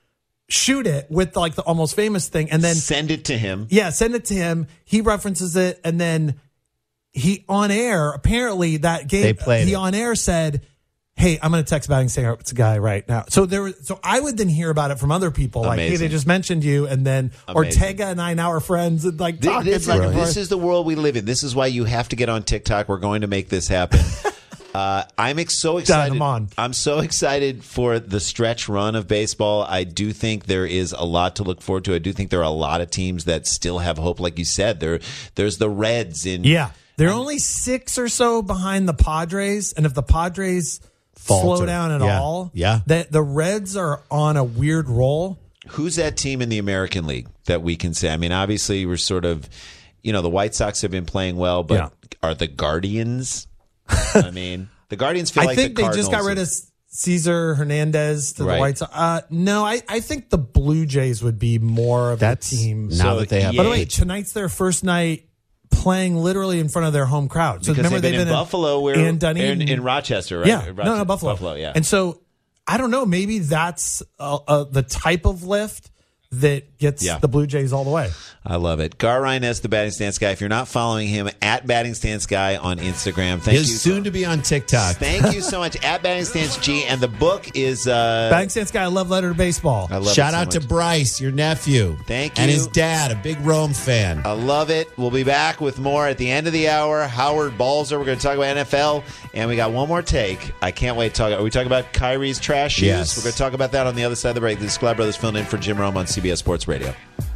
[SPEAKER 3] shoot it with like the Almost Famous thing, and then
[SPEAKER 1] Send it to him.
[SPEAKER 3] yeah, send it to him. He references it, and then he on air. Apparently, that game
[SPEAKER 2] They played
[SPEAKER 3] he
[SPEAKER 2] it.
[SPEAKER 3] on air said, "Hey, I'm going to text Batting saying it's a guy right now." So there, was- so I would then hear about it from other people, like, "Hey,
[SPEAKER 1] Amazing.
[SPEAKER 3] they just mentioned you," and then
[SPEAKER 1] Amazing.
[SPEAKER 3] Ortega and I now are friends, and like
[SPEAKER 1] Th-
[SPEAKER 3] talking
[SPEAKER 1] This,
[SPEAKER 3] back and
[SPEAKER 1] this
[SPEAKER 3] forth.
[SPEAKER 1] is the world we live in. This is why you have to get on TikTok. We're going to make this happen. Uh, I'm ex- so excited.
[SPEAKER 3] I'm on.
[SPEAKER 1] I'm so excited for the stretch run of baseball. I do think there is a lot to look forward to. I do think there are a lot of teams that still have hope. Like you said, there there's the Reds in
[SPEAKER 3] Yeah, they're only six or so behind the Padres, and if the Padres slow
[SPEAKER 2] Falter.
[SPEAKER 3] down at
[SPEAKER 2] Yeah.
[SPEAKER 3] all,
[SPEAKER 2] Yeah.
[SPEAKER 3] the the Reds are on a weird roll.
[SPEAKER 1] Who's that team in the American League that we can say? I mean, obviously we're sort of, you know, the White Sox have been playing well, but
[SPEAKER 3] Yeah.
[SPEAKER 1] are the Guardians? I mean, the Guardians feel
[SPEAKER 3] I
[SPEAKER 1] like
[SPEAKER 3] think
[SPEAKER 1] the
[SPEAKER 3] they just got rid
[SPEAKER 1] Cardinals.
[SPEAKER 3] of Cesar Hernandez to
[SPEAKER 1] Right.
[SPEAKER 3] the White Sox. Uh, no, I, I think the Blue Jays would be more of
[SPEAKER 2] That's
[SPEAKER 3] the team.
[SPEAKER 2] now
[SPEAKER 1] So,
[SPEAKER 2] that they have.
[SPEAKER 1] yeah.
[SPEAKER 3] By the way,
[SPEAKER 2] age.
[SPEAKER 3] tonight's their first night playing literally in front of their home crowd. So
[SPEAKER 1] Because
[SPEAKER 3] remember
[SPEAKER 1] they've been in Buffalo, where
[SPEAKER 3] and Dunedin,
[SPEAKER 1] in, in Rochester, right?
[SPEAKER 3] yeah,
[SPEAKER 1] Rochester,
[SPEAKER 3] no, no, Buffalo,
[SPEAKER 1] Buffalo, yeah.
[SPEAKER 3] And so I don't know. Maybe that's uh, uh, the type of lift that gets
[SPEAKER 1] Yeah.
[SPEAKER 3] the Blue Jays all the way.
[SPEAKER 1] I love it. Gar Ryness, the Batting Stance Guy. If you're not following him, at Batting Stance Guy on Instagram. Thank
[SPEAKER 2] He's
[SPEAKER 1] you.
[SPEAKER 2] soon to be on TikTok.
[SPEAKER 1] Thank you so much. At Batting Stance G. And the book is. Uh,
[SPEAKER 3] Batting Stance Guy, love letter to baseball.
[SPEAKER 1] I love
[SPEAKER 2] Shout
[SPEAKER 1] it so
[SPEAKER 2] out to
[SPEAKER 1] much.
[SPEAKER 2] Bryce, your nephew.
[SPEAKER 1] Thank
[SPEAKER 2] And
[SPEAKER 1] you.
[SPEAKER 2] his dad, a big Rome fan.
[SPEAKER 1] I love it. We'll be back with more at the end of the hour. Howard Balzer. We're going to talk about N F L. And we got one more take. I can't wait to talk. Are we talking about Kyrie's trash shoes?
[SPEAKER 2] Yes.
[SPEAKER 1] We're going to talk about that on the other side of the break. This is Glad Brothers filling in for Jim Rome on C B S Sports Radio.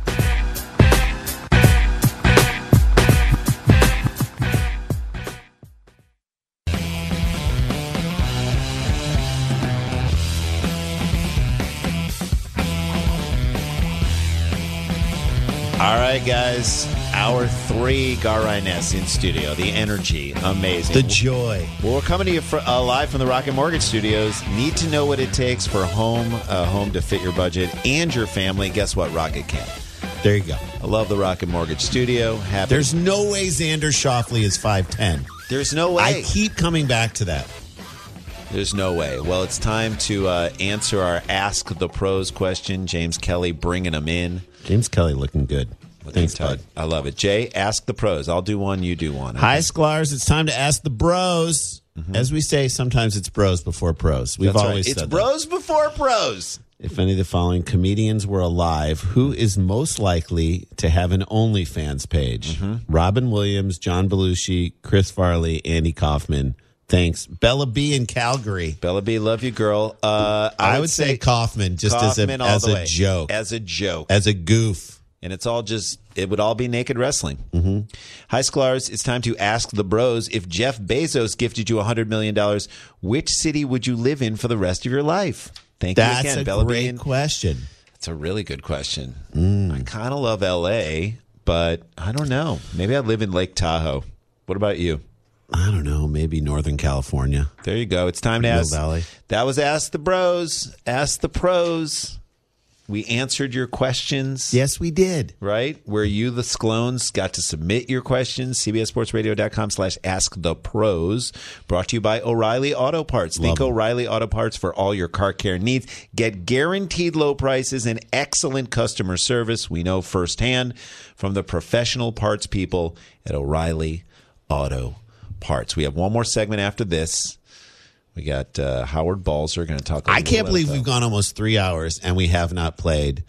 [SPEAKER 1] All right, guys. Hour three, Gar Ryness in studio. The energy, amazing.
[SPEAKER 2] The joy.
[SPEAKER 1] Well, we're coming to you fr- uh, live from the Rocket Mortgage Studios. Need to know what it takes for a home, a home to fit your budget and your family. Guess what? Rocket can.
[SPEAKER 2] There you go.
[SPEAKER 1] I love the Rocket Mortgage Studio. Happy.
[SPEAKER 2] There's no way Xander Shoffley is five ten.
[SPEAKER 1] There's no way.
[SPEAKER 2] I keep coming back to that.
[SPEAKER 1] There's no way. Well, it's time to uh, answer our Ask the Pros question. James Kelly bringing them in.
[SPEAKER 2] James Kelly looking good. Thanks, bud.
[SPEAKER 1] I love it. Jay, ask the pros. I'll do one. You do one.
[SPEAKER 2] Hi, Sklar. It's time to ask the bros. As we say, sometimes it's bros before pros. We've
[SPEAKER 1] That's
[SPEAKER 2] always
[SPEAKER 1] right. It's
[SPEAKER 2] said
[SPEAKER 1] bros before pros.
[SPEAKER 2] that. If any of the following comedians were alive, who is most likely to have an OnlyFans page? Robin Williams, John Belushi, Chris Farley, Andy Kaufman. Thanks. Bella B in Calgary.
[SPEAKER 1] Bella B, love you, girl. Uh, I,
[SPEAKER 2] I, would say, Kaufman just
[SPEAKER 1] Kaufman
[SPEAKER 2] as
[SPEAKER 1] all
[SPEAKER 2] a, as
[SPEAKER 1] the
[SPEAKER 2] a
[SPEAKER 1] way.
[SPEAKER 2] joke.
[SPEAKER 1] As a joke.
[SPEAKER 2] As a goof.
[SPEAKER 1] And it's all just, it would all be naked wrestling. Mm-hmm. Hi, Sklar's. It's time to ask the bros. If Jeff Bezos gifted you one hundred million dollars, which city would you live in for the rest of your life? Thank
[SPEAKER 2] That's
[SPEAKER 1] you again,
[SPEAKER 2] a
[SPEAKER 1] Bella B.
[SPEAKER 2] great
[SPEAKER 1] in-
[SPEAKER 2] question.
[SPEAKER 1] That's a really good question. I kind of love L A, but I don't know. Maybe I'd live in Lake Tahoe. What about you?
[SPEAKER 2] I don't know. Maybe Northern California.
[SPEAKER 1] There you go. It's time to
[SPEAKER 2] Mill
[SPEAKER 1] ask.
[SPEAKER 2] Valley.
[SPEAKER 1] That was Ask the Bros. Ask the Pros. We answered your questions.
[SPEAKER 2] Yes, we did.
[SPEAKER 1] Right? Where you, the Sklones, got to submit your questions. CBSSportsRadio.com slash Ask the Pros. Brought to you by O'Reilly Auto Parts. Think O'Reilly Auto Parts for all your car care needs. Get guaranteed low prices and excellent customer service. We know firsthand from the professional parts people at O'Reilly Auto Parts. We have one more segment after this. We got uh, Howard Balzer going to talk a
[SPEAKER 2] I
[SPEAKER 1] little
[SPEAKER 2] can't
[SPEAKER 1] bit
[SPEAKER 2] believe
[SPEAKER 1] about-
[SPEAKER 2] we've gone almost three hours and we have not played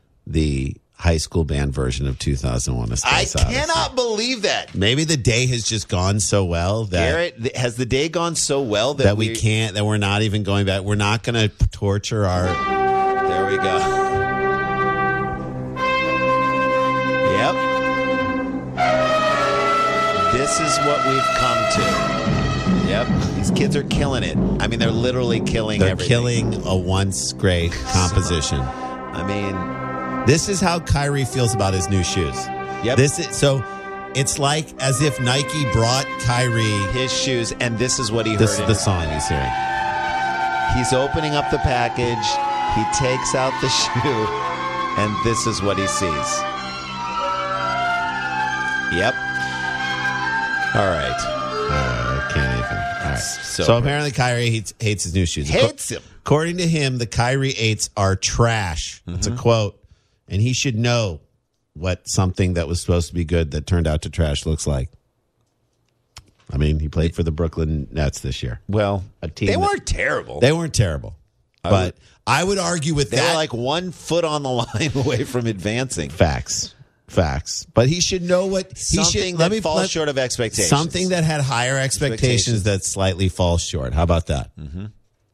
[SPEAKER 2] the high school band version of two thousand one. A Space
[SPEAKER 1] I
[SPEAKER 2] Odyssey.
[SPEAKER 1] cannot believe that.
[SPEAKER 2] Maybe the day has just gone so well that
[SPEAKER 1] Garrett, th- has the day gone so well that,
[SPEAKER 2] that we can't, that we're not even going back. We're not going to torture our.
[SPEAKER 1] There we go. Yep. This is what we've come to. Yep. These kids are killing it. I mean, they're literally killing
[SPEAKER 2] They're
[SPEAKER 1] everything.
[SPEAKER 2] killing a once great composition.
[SPEAKER 1] I mean,
[SPEAKER 2] This is how Kyrie feels about his new shoes.
[SPEAKER 1] Yep.
[SPEAKER 2] This is so. It's like as if Nike brought Kyrie.
[SPEAKER 1] his shoes, and this is what he
[SPEAKER 2] This is
[SPEAKER 1] heard.
[SPEAKER 2] the
[SPEAKER 1] in-
[SPEAKER 2] song he's hearing.
[SPEAKER 1] He's opening up the package. He takes out the shoe, and this is what he sees. Yep. All right.
[SPEAKER 2] can't even. All right.
[SPEAKER 1] So
[SPEAKER 2] So, apparently Kyrie hates, hates his new shoes.
[SPEAKER 1] Hates
[SPEAKER 2] Acco-
[SPEAKER 1] him.
[SPEAKER 2] According to him, the Kyrie eights are trash. That's
[SPEAKER 1] Mm-hmm.
[SPEAKER 2] a quote. And he should know what something that was supposed to be good that turned out to trash looks like. I mean, he played for the Brooklyn Nets this year.
[SPEAKER 1] Well,
[SPEAKER 2] A team
[SPEAKER 1] they
[SPEAKER 2] that-
[SPEAKER 1] weren't terrible.
[SPEAKER 2] They weren't terrible.
[SPEAKER 1] I
[SPEAKER 2] but
[SPEAKER 1] would-
[SPEAKER 2] I would argue with
[SPEAKER 1] They
[SPEAKER 2] that.
[SPEAKER 1] were like one foot on the line away from advancing.
[SPEAKER 2] Facts. Facts. But he should know what he
[SPEAKER 1] Something
[SPEAKER 2] should
[SPEAKER 1] that
[SPEAKER 2] let me
[SPEAKER 1] falls
[SPEAKER 2] let-
[SPEAKER 1] short of expectations.
[SPEAKER 2] Something that had higher expectations,
[SPEAKER 1] Expectations.
[SPEAKER 2] that slightly falls short. How about that? Mm-hmm.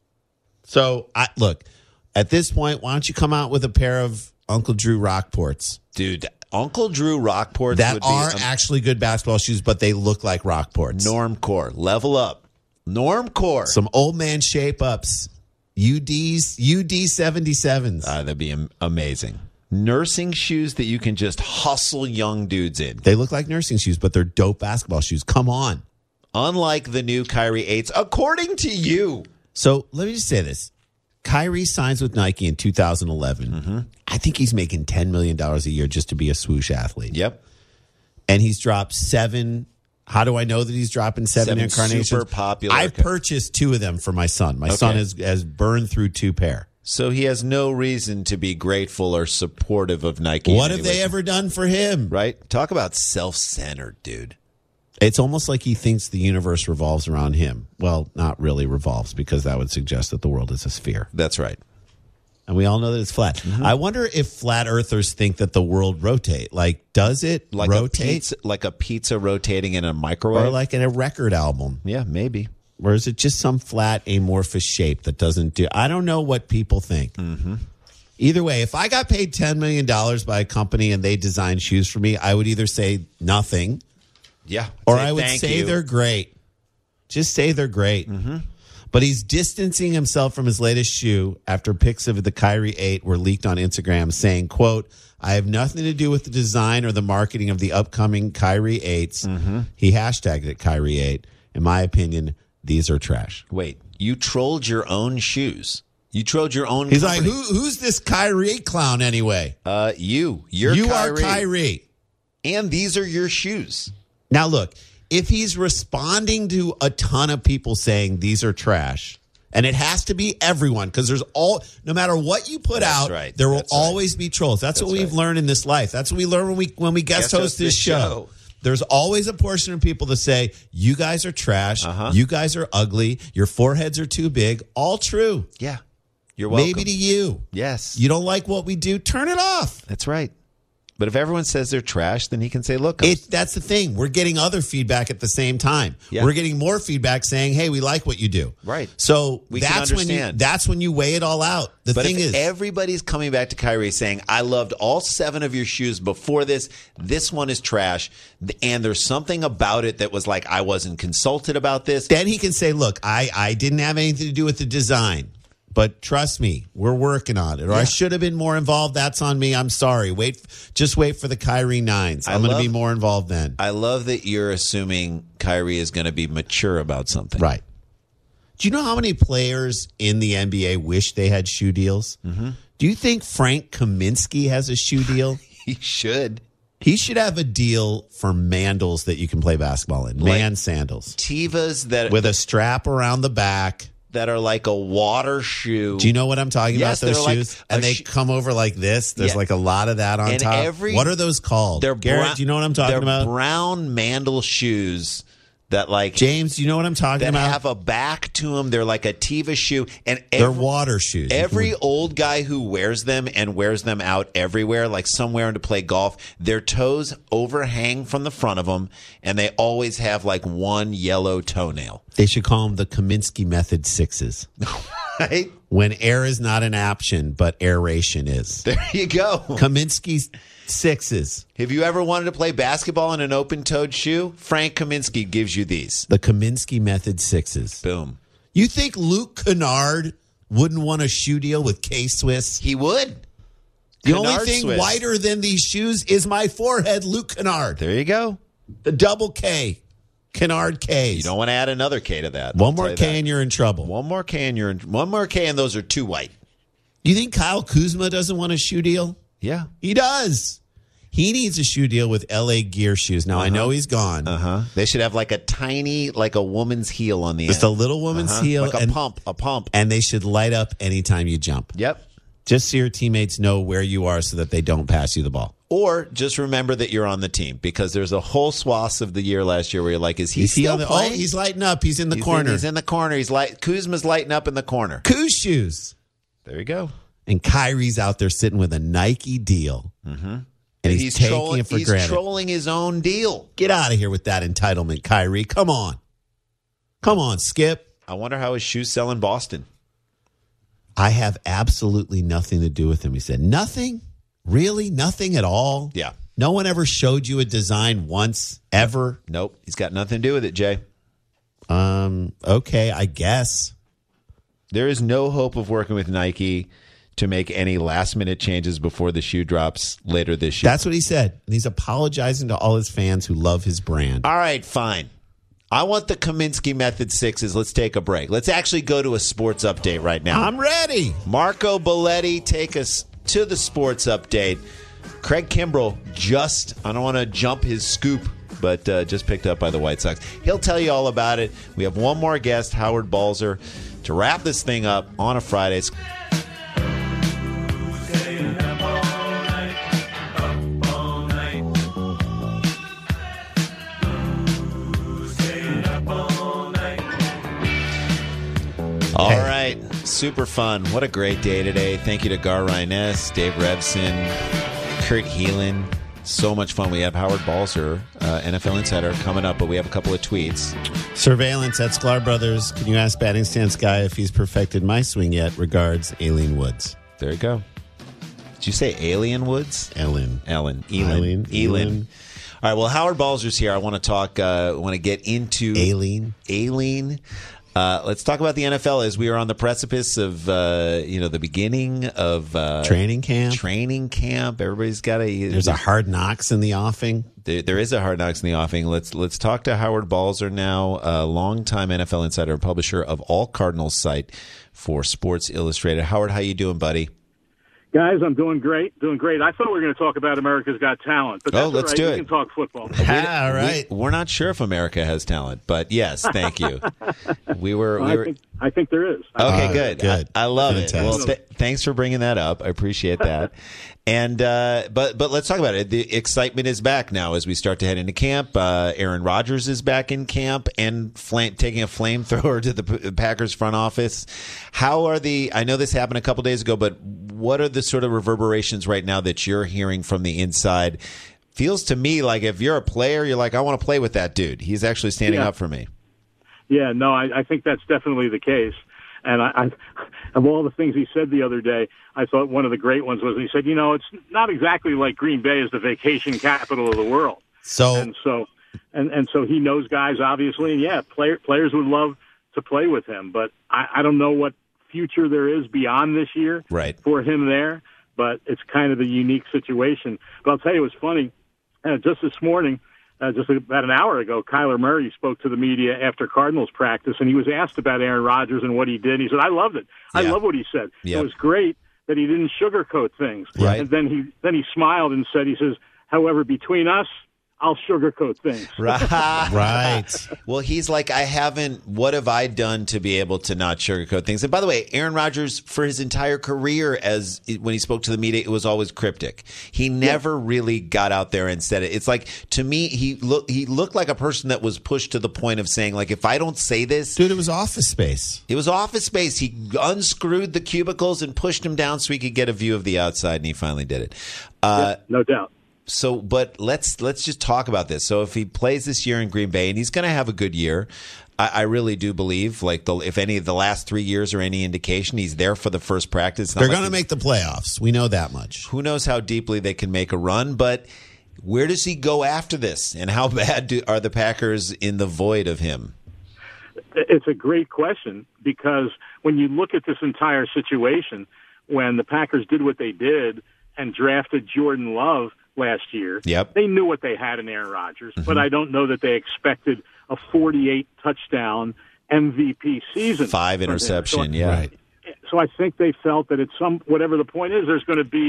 [SPEAKER 2] So, I, look, at this point, why don't you come out with a pair of Uncle Drew Rockports
[SPEAKER 1] Dude, Uncle Drew Rockports
[SPEAKER 2] that
[SPEAKER 1] would
[SPEAKER 2] are
[SPEAKER 1] be um,
[SPEAKER 2] actually good basketball shoes, but they look like Rockports.
[SPEAKER 1] Normcore. Level up. Normcore.
[SPEAKER 2] Some old man shape ups, U Ds, U D seventy-sevens.
[SPEAKER 1] Uh, that'd be am- amazing. Nursing shoes that you can just hustle young dudes in.
[SPEAKER 2] They look like nursing shoes, but they're dope basketball shoes. Come on.
[SPEAKER 1] Unlike the new Kyrie eights, according to you.
[SPEAKER 2] So let me just say this. Kyrie signs with Nike in two thousand eleven.
[SPEAKER 1] Mm-hmm.
[SPEAKER 2] I think he's making ten million dollars a year just to be a swoosh athlete.
[SPEAKER 1] Yep.
[SPEAKER 2] And he's dropped seven. How do I know that he's dropping seven,
[SPEAKER 1] Seven
[SPEAKER 2] incarnations?
[SPEAKER 1] super popular-
[SPEAKER 2] I've purchased two of them for my son. My son
[SPEAKER 1] Okay.
[SPEAKER 2] has, has burned through two pair.
[SPEAKER 1] So he has no reason to be grateful or supportive of Nike.
[SPEAKER 2] What
[SPEAKER 1] in
[SPEAKER 2] have
[SPEAKER 1] any
[SPEAKER 2] they
[SPEAKER 1] way.
[SPEAKER 2] ever done for him?
[SPEAKER 1] Right? Talk about self-centered, dude.
[SPEAKER 2] It's almost like he thinks the universe revolves around him. Well, not really revolves, because that would suggest that the world is a sphere.
[SPEAKER 1] That's right.
[SPEAKER 2] And we all know that it's flat.
[SPEAKER 1] Mm-hmm.
[SPEAKER 2] I wonder if flat earthers think that the world rotate. Like, does it
[SPEAKER 1] Like a
[SPEAKER 2] rotate?
[SPEAKER 1] pizza, like a pizza rotating in a microwave.
[SPEAKER 2] Or like in a record album?
[SPEAKER 1] yeah, maybe.
[SPEAKER 2] Or is it just some flat amorphous shape that doesn't do? I don't know what people think. Mm-hmm. Either way, if I got paid ten million dollars by a company and they designed shoes for me, I would either say nothing
[SPEAKER 1] Yeah.
[SPEAKER 2] or
[SPEAKER 1] Say
[SPEAKER 2] I would
[SPEAKER 1] thank
[SPEAKER 2] say
[SPEAKER 1] you.
[SPEAKER 2] they're great. Just say they're great. Mm-hmm. But he's distancing himself from his latest shoe after pics of the Kyrie eight were leaked on Instagram, saying, quote, I have nothing to do with the design or the marketing of the upcoming Kyrie eights.
[SPEAKER 1] Mm-hmm.
[SPEAKER 2] He hashtagged it Kyrie eight. In my opinion, these are trash.
[SPEAKER 1] Wait, you trolled your own shoes. You trolled your own
[SPEAKER 2] He's
[SPEAKER 1] company.
[SPEAKER 2] like, Who, who's this Kyrie clown anyway?
[SPEAKER 1] Uh, you. You're
[SPEAKER 2] you
[SPEAKER 1] Kyrie.
[SPEAKER 2] are Kyrie.
[SPEAKER 1] And these are your shoes.
[SPEAKER 2] Now, look, if he's responding to a ton of people saying these are trash, and it has to be everyone, because there's all, no matter what you put
[SPEAKER 1] That's
[SPEAKER 2] out,
[SPEAKER 1] right.
[SPEAKER 2] there will
[SPEAKER 1] That's right.
[SPEAKER 2] always be trolls. That's, what
[SPEAKER 1] That's
[SPEAKER 2] we've
[SPEAKER 1] right.
[SPEAKER 2] learned in this life. That's what we learn when we when we guest,
[SPEAKER 1] Guest
[SPEAKER 2] host
[SPEAKER 1] host
[SPEAKER 2] this
[SPEAKER 1] this
[SPEAKER 2] show.
[SPEAKER 1] show.
[SPEAKER 2] There's always a portion of people that say, you guys are trash,
[SPEAKER 1] Uh-huh.
[SPEAKER 2] you guys are ugly, your foreheads are too big. All true.
[SPEAKER 1] Yeah. You're welcome.
[SPEAKER 2] Maybe to you.
[SPEAKER 1] Yes.
[SPEAKER 2] You don't like what we do, turn it off.
[SPEAKER 1] That's right. But if everyone says they're trash, then he can say, look, I'm
[SPEAKER 2] It, that's the thing. We're getting other feedback at the same time.
[SPEAKER 1] Yeah.
[SPEAKER 2] We're getting more feedback saying, "Hey, we like what you do."
[SPEAKER 1] Right.
[SPEAKER 2] So
[SPEAKER 1] We can
[SPEAKER 2] that's when you
[SPEAKER 1] understand.
[SPEAKER 2] that's when you weigh it all out. The
[SPEAKER 1] But
[SPEAKER 2] thing
[SPEAKER 1] if
[SPEAKER 2] is,
[SPEAKER 1] everybody's coming back to Kyrie saying, I loved all seven of your shoes before this, this one is trash, and there's something about it that was like, I wasn't consulted about this.
[SPEAKER 2] then he can say, "Look, I I didn't have anything to do with the design, but trust me, we're working on it. Or I
[SPEAKER 1] Yeah.
[SPEAKER 2] should have been more involved. That's on me. I'm sorry. Wait, just wait for the Kyrie nines.
[SPEAKER 1] I
[SPEAKER 2] I'm going to
[SPEAKER 1] love-
[SPEAKER 2] be more involved then."
[SPEAKER 1] I love that you're assuming Kyrie is going to be mature about something.
[SPEAKER 2] Right. Do you know how many players in the N B A wish they had shoe deals? Mm-hmm. Do you think Frank Kaminsky has a shoe deal?
[SPEAKER 1] He should.
[SPEAKER 2] He should have a deal for mandals that you can play basketball in.
[SPEAKER 1] Like-
[SPEAKER 2] Man sandals.
[SPEAKER 1] Tivas that
[SPEAKER 2] With a strap around the back.
[SPEAKER 1] that are like a water shoe.
[SPEAKER 2] Do you know what I'm talking
[SPEAKER 1] Yes,
[SPEAKER 2] about, those
[SPEAKER 1] they're like
[SPEAKER 2] shoes?
[SPEAKER 1] a
[SPEAKER 2] and they
[SPEAKER 1] sh-
[SPEAKER 2] come over like this. There's
[SPEAKER 1] Yeah.
[SPEAKER 2] like a lot of that on
[SPEAKER 1] And
[SPEAKER 2] top.
[SPEAKER 1] every-
[SPEAKER 2] what are those called?
[SPEAKER 1] They're
[SPEAKER 2] Garrett,
[SPEAKER 1] brown-
[SPEAKER 2] do you know what I'm talking
[SPEAKER 1] they're
[SPEAKER 2] about?
[SPEAKER 1] brown mandal shoes that like
[SPEAKER 2] James, do you know what I'm talking
[SPEAKER 1] that
[SPEAKER 2] about?
[SPEAKER 1] have a back to them. They're like a Tiva shoe, and
[SPEAKER 2] They're
[SPEAKER 1] every,
[SPEAKER 2] water shoes.
[SPEAKER 1] every old guy who wears them and wears them out everywhere, like somewhere to play golf, their toes overhang from the front of them, and they always have like one yellow toenail.
[SPEAKER 2] They should call them the Kaminsky Method sixes.
[SPEAKER 1] Right
[SPEAKER 2] When air is not an option, but aeration is.
[SPEAKER 1] there, you go.
[SPEAKER 2] Kaminsky sixes.
[SPEAKER 1] Have you ever wanted to play basketball in an open-toed shoe? Frank Kaminsky gives you these.
[SPEAKER 2] The Kaminsky Method sixes.
[SPEAKER 1] Boom.
[SPEAKER 2] You think Luke Kennard wouldn't want a shoe deal with K-Swiss?
[SPEAKER 1] He would.
[SPEAKER 2] The
[SPEAKER 1] Kennard
[SPEAKER 2] only thing
[SPEAKER 1] Swiss.
[SPEAKER 2] whiter than these shoes is my forehead, Luke Kennard.
[SPEAKER 1] There you go.
[SPEAKER 2] The double K. Kennard K's.
[SPEAKER 1] You don't want to add another K to that.
[SPEAKER 2] One
[SPEAKER 1] I'll
[SPEAKER 2] more
[SPEAKER 1] tell you
[SPEAKER 2] K
[SPEAKER 1] that.
[SPEAKER 2] and you're in trouble.
[SPEAKER 1] One more K and you're in, one more K and those are too white.
[SPEAKER 2] Do you think Kyle Kuzma doesn't want a shoe deal?
[SPEAKER 1] Yeah.
[SPEAKER 2] He does. He needs a shoe deal with L A Gear Shoes. Now, uh-huh. I know he's gone.
[SPEAKER 1] Uh-huh. They should have like a tiny, like a woman's heel on the
[SPEAKER 2] Just
[SPEAKER 1] end.
[SPEAKER 2] Just a little woman's
[SPEAKER 1] uh-huh.
[SPEAKER 2] heel.
[SPEAKER 1] Like a
[SPEAKER 2] and,
[SPEAKER 1] pump, a pump.
[SPEAKER 2] And they should light up anytime you jump.
[SPEAKER 1] Yep.
[SPEAKER 2] Just so your teammates know where you are so that they don't pass you the ball.
[SPEAKER 1] Or just remember that you're on the team, because there's a whole swath of the year last year where you're like, is he
[SPEAKER 2] is
[SPEAKER 1] still
[SPEAKER 2] he on the,
[SPEAKER 1] playing?
[SPEAKER 2] Oh, he's lighting up. He's in the
[SPEAKER 1] he's
[SPEAKER 2] corner.
[SPEAKER 1] In, he's in the corner. He's light. Kuzma's lighting up in the corner.
[SPEAKER 2] Kuz shoes.
[SPEAKER 1] There you go.
[SPEAKER 2] And Kyrie's out there sitting with a Nike deal.
[SPEAKER 1] Mm-hmm.
[SPEAKER 2] And he's,
[SPEAKER 1] he's
[SPEAKER 2] taking
[SPEAKER 1] trolling,
[SPEAKER 2] it for
[SPEAKER 1] he's
[SPEAKER 2] granted.
[SPEAKER 1] He's trolling his own deal.
[SPEAKER 2] Get out of here with that entitlement, Kyrie. Come on. Come on, Skip.
[SPEAKER 1] I wonder how his shoes sell in Boston.
[SPEAKER 2] I have absolutely nothing to do with him. He said, nothing? Really? Nothing at all?
[SPEAKER 1] Yeah.
[SPEAKER 2] No one ever showed you a design once, ever?
[SPEAKER 1] Nope. He's got nothing to do with it, Jay.
[SPEAKER 2] Um. Okay, I guess.
[SPEAKER 1] There is no hope of working with Nike to make any last-minute changes before the shoe drops later this year.
[SPEAKER 2] That's what he said. And he's apologizing to all his fans who love his brand.
[SPEAKER 1] All right, fine. I want the Kaminsky Method sixes. Let's take a break. Let's actually go to a sports update right now.
[SPEAKER 2] I'm ready.
[SPEAKER 1] Marco Belletti, take us to the sports update. Craig Kimbrell just, I don't want to jump his scoop, but uh, just picked up by the White Sox. He'll tell you all about it. We have one more guest, Howard Balzer, to wrap this thing up on a Friday. All right. Super fun. What a great day today. Thank you to Gar Ryness, Dave Revson, Kurt Heelan. So much fun. We have Howard Balzer, uh, N F L Insider, coming up, but we have a couple of tweets.
[SPEAKER 2] Surveillance at Sklar Brothers. Can you ask batting stance guy if he's perfected my swing yet? Regards, Aileen Woods.
[SPEAKER 1] There you go. Did you say Alien Woods?
[SPEAKER 2] Ellen.
[SPEAKER 1] Ellen. Elin.
[SPEAKER 2] Eileen.
[SPEAKER 1] Elin.
[SPEAKER 2] Elin.
[SPEAKER 1] All right. Well, Howard Balzer's here. I want to talk, uh, I want to get into
[SPEAKER 2] Aileen.
[SPEAKER 1] Aileen. Uh, let's talk about the N F L as we are on the precipice of, uh, you know, the beginning of uh,
[SPEAKER 2] training camp.
[SPEAKER 1] Training camp. Everybody's got a.
[SPEAKER 2] There's a Hard Knocks in the offing.
[SPEAKER 1] There, there is a Hard Knocks in the offing. Let's let's talk to Howard Balzer now, a longtime N F L insider and publisher of All Cardinals site for Sports Illustrated. Howard, how you doing, buddy?
[SPEAKER 4] Guys, I'm doing great, doing great. I thought we were going to talk about America's Got Talent, but that's
[SPEAKER 1] oh, let's
[SPEAKER 4] all right.
[SPEAKER 1] do
[SPEAKER 4] we
[SPEAKER 1] it.
[SPEAKER 4] can talk football.
[SPEAKER 2] Ah, all right.
[SPEAKER 1] We, we're not sure if America has talent, but yes, thank you. We were.
[SPEAKER 4] Well,
[SPEAKER 1] we
[SPEAKER 4] I,
[SPEAKER 1] were
[SPEAKER 4] think, I think there is.
[SPEAKER 1] okay,
[SPEAKER 2] Uh,
[SPEAKER 1] good.
[SPEAKER 2] good.
[SPEAKER 1] I, I love
[SPEAKER 2] Fantastic.
[SPEAKER 1] it. Well, th- thanks for bringing that up. I appreciate that. And uh, but but let's talk about it. The excitement is back now as we start to head into camp. Uh, Aaron Rodgers is back in camp and flame, taking a flamethrower to the P- Packers front office. How are the? I know this happened a couple days ago, but what are the sort of reverberations right now that you're hearing from the inside? Feels to me like if you're a player, you're like, I want to play with that dude. He's actually standing
[SPEAKER 4] Yeah.
[SPEAKER 1] up for me.
[SPEAKER 4] Yeah, no, I, I think that's definitely the case. And I, I, of all the things he said the other day, I thought one of the great ones was he said, you know, it's not exactly like Green Bay is the vacation capital of the world.
[SPEAKER 2] So,
[SPEAKER 4] And so, and, and so he knows guys, obviously, and yeah, player, players would love to play with him, but I, I don't know what future there is beyond this year
[SPEAKER 1] Right.
[SPEAKER 4] for him there, but it's kind of a unique situation. But I'll tell you, it was funny. Uh, just this morning, uh, just about an hour ago, Kyler Murray spoke to the media after Cardinals practice, and he was asked about Aaron Rodgers and what he did. And he said, I loved it. I
[SPEAKER 1] Yeah.
[SPEAKER 4] love what he said.
[SPEAKER 1] Yep.
[SPEAKER 4] It was great that he didn't sugarcoat things.
[SPEAKER 1] Right.
[SPEAKER 4] And then he then he smiled and said, he says, however, between us, I'll sugarcoat things.
[SPEAKER 1] Right.
[SPEAKER 2] right.
[SPEAKER 1] Well, he's like, I haven't, what have I done to be able to not sugarcoat things? And by the way, Aaron Rodgers, for his entire career, as when he spoke to the media, it was always cryptic. He never yeah. really got out there and said it. It's like, to me, he, look, he looked like a person that was pushed to the point of saying, like, if I don't say this.
[SPEAKER 2] Dude, it was Office Space.
[SPEAKER 1] It was Office Space. He unscrewed the cubicles and pushed him down so he could get a view of the outside, and he finally did it. Uh,
[SPEAKER 4] yeah, no doubt.
[SPEAKER 1] So, but let's let's just talk about this. So, if he plays this year in Green Bay, and he's going to have a good year, I, I really do believe. Like, the, if any of the last three years are any indication, he's there for the first practice.
[SPEAKER 2] They're like going to make the playoffs. We know that much.
[SPEAKER 1] Who knows how deeply they can make a run? But where does he go after this? And how bad do, are the Packers in the void of him?
[SPEAKER 4] It's a great question, because when you look at this entire situation, when the Packers did what they did and drafted Jordan Love last year,
[SPEAKER 1] yep.
[SPEAKER 4] they knew what they had in Aaron Rodgers, mm-hmm. but I don't know that they expected a forty-eight touchdown M V P season.
[SPEAKER 1] Five interception,
[SPEAKER 4] so,
[SPEAKER 1] yeah.
[SPEAKER 2] Right.
[SPEAKER 4] So I think they felt that at some, whatever the point is, there's going to be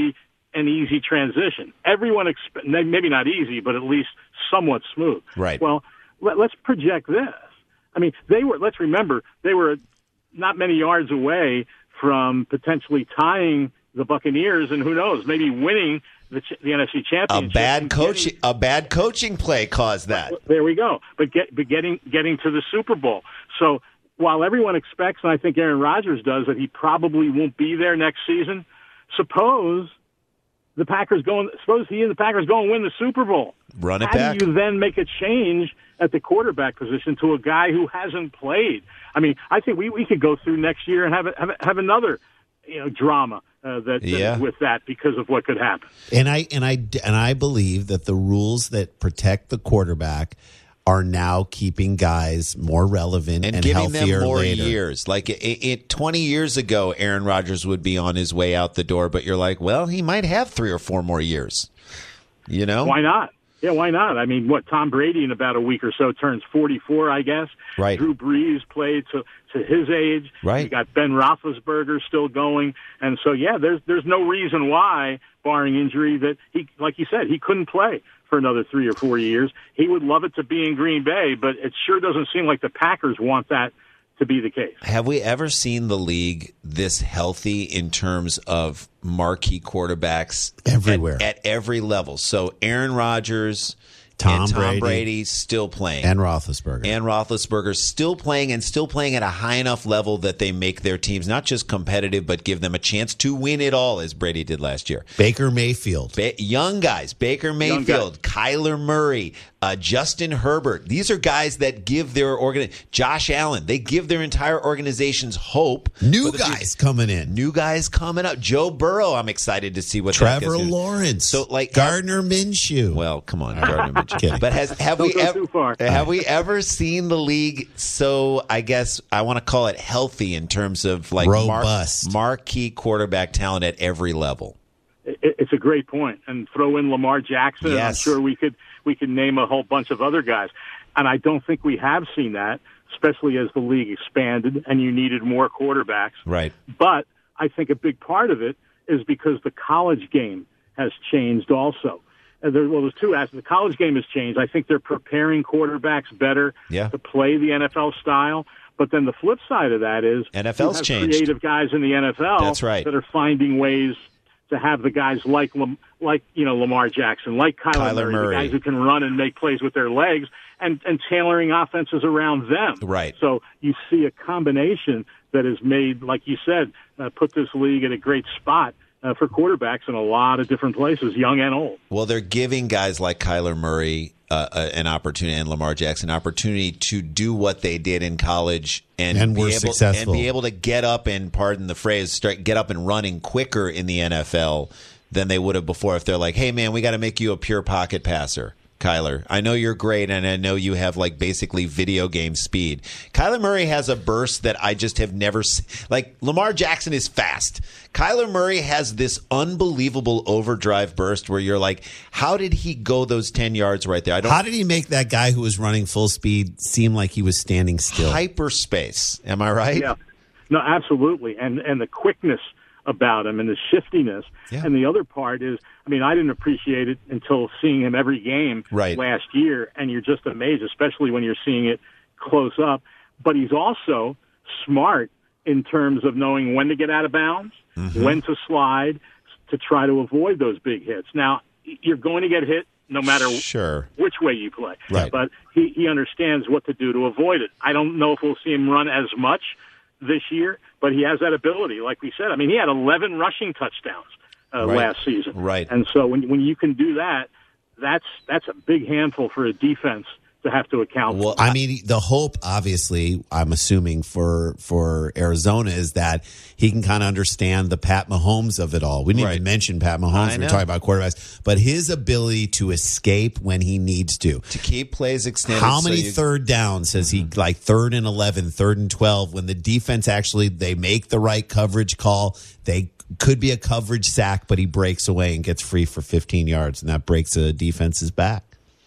[SPEAKER 4] an easy transition. Everyone, expe- maybe not easy, but at least somewhat smooth.
[SPEAKER 1] Right.
[SPEAKER 4] Well, let, let's project this. I mean, they were, let's remember, they were not many yards away from potentially tying the Buccaneers and who knows, maybe winning the, ch- the N F C
[SPEAKER 1] A
[SPEAKER 4] Championship.
[SPEAKER 1] bad coaching, a bad coaching play caused that.
[SPEAKER 4] There we go. But get, but getting, getting to the Super Bowl. So while everyone expects, and I think Aaron Rodgers does, that he probably won't be there next season, suppose the Packers go, suppose he and the Packers go and win the Super Bowl.
[SPEAKER 1] Run it
[SPEAKER 4] How
[SPEAKER 1] back.
[SPEAKER 4] do you then make a change at the quarterback position to a guy who hasn't played? I mean, I think we, we could go through next year and have a, have, a, have another, you know, drama uh, that, that
[SPEAKER 1] Yeah.
[SPEAKER 4] is with that because of what could happen.
[SPEAKER 2] And I and I and I believe that the rules that protect the quarterback are now keeping guys more relevant and,
[SPEAKER 1] and giving
[SPEAKER 2] healthier
[SPEAKER 1] them more
[SPEAKER 2] later.
[SPEAKER 1] years. Like it, it, twenty years ago, Aaron Rodgers would be on his way out the door, but you're like, well, he might have three or four more years. You know?
[SPEAKER 4] Why not? Yeah, why not? I mean, what, Tom Brady in about a week or so turns forty-four, I guess.
[SPEAKER 1] Right.
[SPEAKER 4] Drew Brees played to, to his age.
[SPEAKER 1] Right.
[SPEAKER 4] You got Ben Roethlisberger still going. And so, yeah, there's there's no reason why, barring injury, that he, like you said, he couldn't play for another three or four years. He would love it to be in Green Bay, but it sure doesn't seem like the Packers want that to be the case.
[SPEAKER 1] Have we ever seen the league this healthy in terms of marquee quarterbacks
[SPEAKER 2] Everywhere.
[SPEAKER 1] at, at every level? So Aaron Rodgers,
[SPEAKER 2] Tom
[SPEAKER 1] and Tom
[SPEAKER 2] Brady.
[SPEAKER 1] Brady still playing,
[SPEAKER 2] And Roethlisberger.
[SPEAKER 1] and Roethlisberger still playing, and still playing at a high enough level that they make their teams not just competitive, but give them a chance to win it all, as Brady did last year.
[SPEAKER 2] Baker Mayfield.
[SPEAKER 1] Ba- young guys, Baker Mayfield, Kyler Murray, uh, Justin Herbert. These are guys that give their organ. Josh Allen. They give their entire organizations hope.
[SPEAKER 2] New
[SPEAKER 1] for the future.
[SPEAKER 2] guys coming in.
[SPEAKER 1] New guys coming up. Joe Burrow. I'm excited to see what that
[SPEAKER 2] Trevor
[SPEAKER 1] guy's gonna-
[SPEAKER 2] Lawrence.
[SPEAKER 1] So like
[SPEAKER 2] Gardner Minshew.
[SPEAKER 1] Well, come on, Gardner Minshew.
[SPEAKER 2] Kidding.
[SPEAKER 1] But has have we
[SPEAKER 4] Don't go
[SPEAKER 1] ever
[SPEAKER 4] too far.
[SPEAKER 1] have we ever seen the league so? I guess I want to call it healthy in terms of like mar-
[SPEAKER 2] Robust.
[SPEAKER 1] marquee quarterback talent at every level.
[SPEAKER 4] It, it's a great point. And throw in Lamar Jackson, and I'm
[SPEAKER 1] Yes.
[SPEAKER 4] sure we could we could name a whole bunch of other guys. And I don't think we have seen that, especially as the league expanded and you needed more quarterbacks.
[SPEAKER 1] Right.
[SPEAKER 4] But I think a big part of it is because the college game has changed also. And there, well, there's two aspects. The college game has changed. I think they're preparing quarterbacks better
[SPEAKER 1] Yeah.
[SPEAKER 4] to play the N F L style. But then the flip side of that is
[SPEAKER 1] N F L's
[SPEAKER 4] you have
[SPEAKER 1] changed.
[SPEAKER 4] creative guys in the N F L
[SPEAKER 1] That's right.
[SPEAKER 4] that are finding ways to have the guys like Lam- like you know Lamar Jackson, like Kyler,
[SPEAKER 1] Kyler
[SPEAKER 4] Murray,
[SPEAKER 1] Murray.
[SPEAKER 4] the guys who can run and make plays with their legs, and and tailoring offenses around them.
[SPEAKER 1] Right.
[SPEAKER 4] So you see a combination that has made, like you said, uh, put this league at a great spot uh, for quarterbacks in a lot of different places, young and old.
[SPEAKER 1] Well, they're giving guys like Kyler Murray uh, uh, an opportunity, and Lamar Jackson an opportunity to do what they did in college and,
[SPEAKER 2] And
[SPEAKER 1] be
[SPEAKER 2] were
[SPEAKER 1] able,
[SPEAKER 2] successful.
[SPEAKER 1] and be able to get up and, pardon the phrase, start get up and running quicker in the N F L than they would have before. If they're like, "Hey, man, we got to make you a pure pocket passer." Kyler, I know you're great, and I know you have like basically video game speed. Kyler Murray has a burst that I just have never seen. Like Lamar Jackson is fast. Kyler Murray has this unbelievable overdrive burst where you're like, how did he go those ten yards right there? I don't
[SPEAKER 2] How did he make that guy who was running full speed seem like he was standing still?
[SPEAKER 1] hyperspace. Am I right?
[SPEAKER 4] Yeah, no, absolutely, and and the quickness about him and the shiftiness.
[SPEAKER 1] Yeah.
[SPEAKER 4] And the other part is, I mean, I didn't appreciate it until seeing him every game
[SPEAKER 1] Right.
[SPEAKER 4] last year, and you're just amazed, especially when you're seeing it close up. But he's also smart in terms of knowing when to get out of bounds,
[SPEAKER 1] Mm-hmm.
[SPEAKER 4] when to slide, to try to avoid those big hits. Now, you're going to get hit no matter
[SPEAKER 1] Sure.
[SPEAKER 4] which way you play.
[SPEAKER 1] Right.
[SPEAKER 4] But he, he understands what to do to avoid it. I don't know if we'll see him run as much this year, but he has that ability. Like we said, I mean, he had eleven rushing touchdowns uh,
[SPEAKER 1] Right.
[SPEAKER 4] last season.
[SPEAKER 1] Right.
[SPEAKER 4] And so when when you can do that, that's that's a big handful for a defense to have to account
[SPEAKER 1] Well,
[SPEAKER 4] for.
[SPEAKER 2] I mean, the hope, obviously, I'm assuming for for Arizona is that he can kind of understand the Pat Mahomes of it all. We didn't
[SPEAKER 1] Right.
[SPEAKER 2] even mention Pat Mahomes
[SPEAKER 1] I
[SPEAKER 2] when we're
[SPEAKER 1] know.
[SPEAKER 2] talking about quarterbacks, but his ability to escape when he needs to.
[SPEAKER 1] to keep plays extended.
[SPEAKER 2] How
[SPEAKER 1] so
[SPEAKER 2] many
[SPEAKER 1] you-
[SPEAKER 2] third downs has he like third and eleven, third and twelve when the defense actually they make the right coverage call? They could be a coverage sack, but he breaks away and gets free for fifteen yards, and that breaks a defense's back.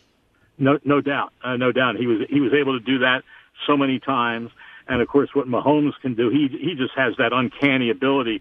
[SPEAKER 4] No, no doubt, uh, no doubt. He was he was able to do that so many times, and of course, what Mahomes can do, he he just has that uncanny ability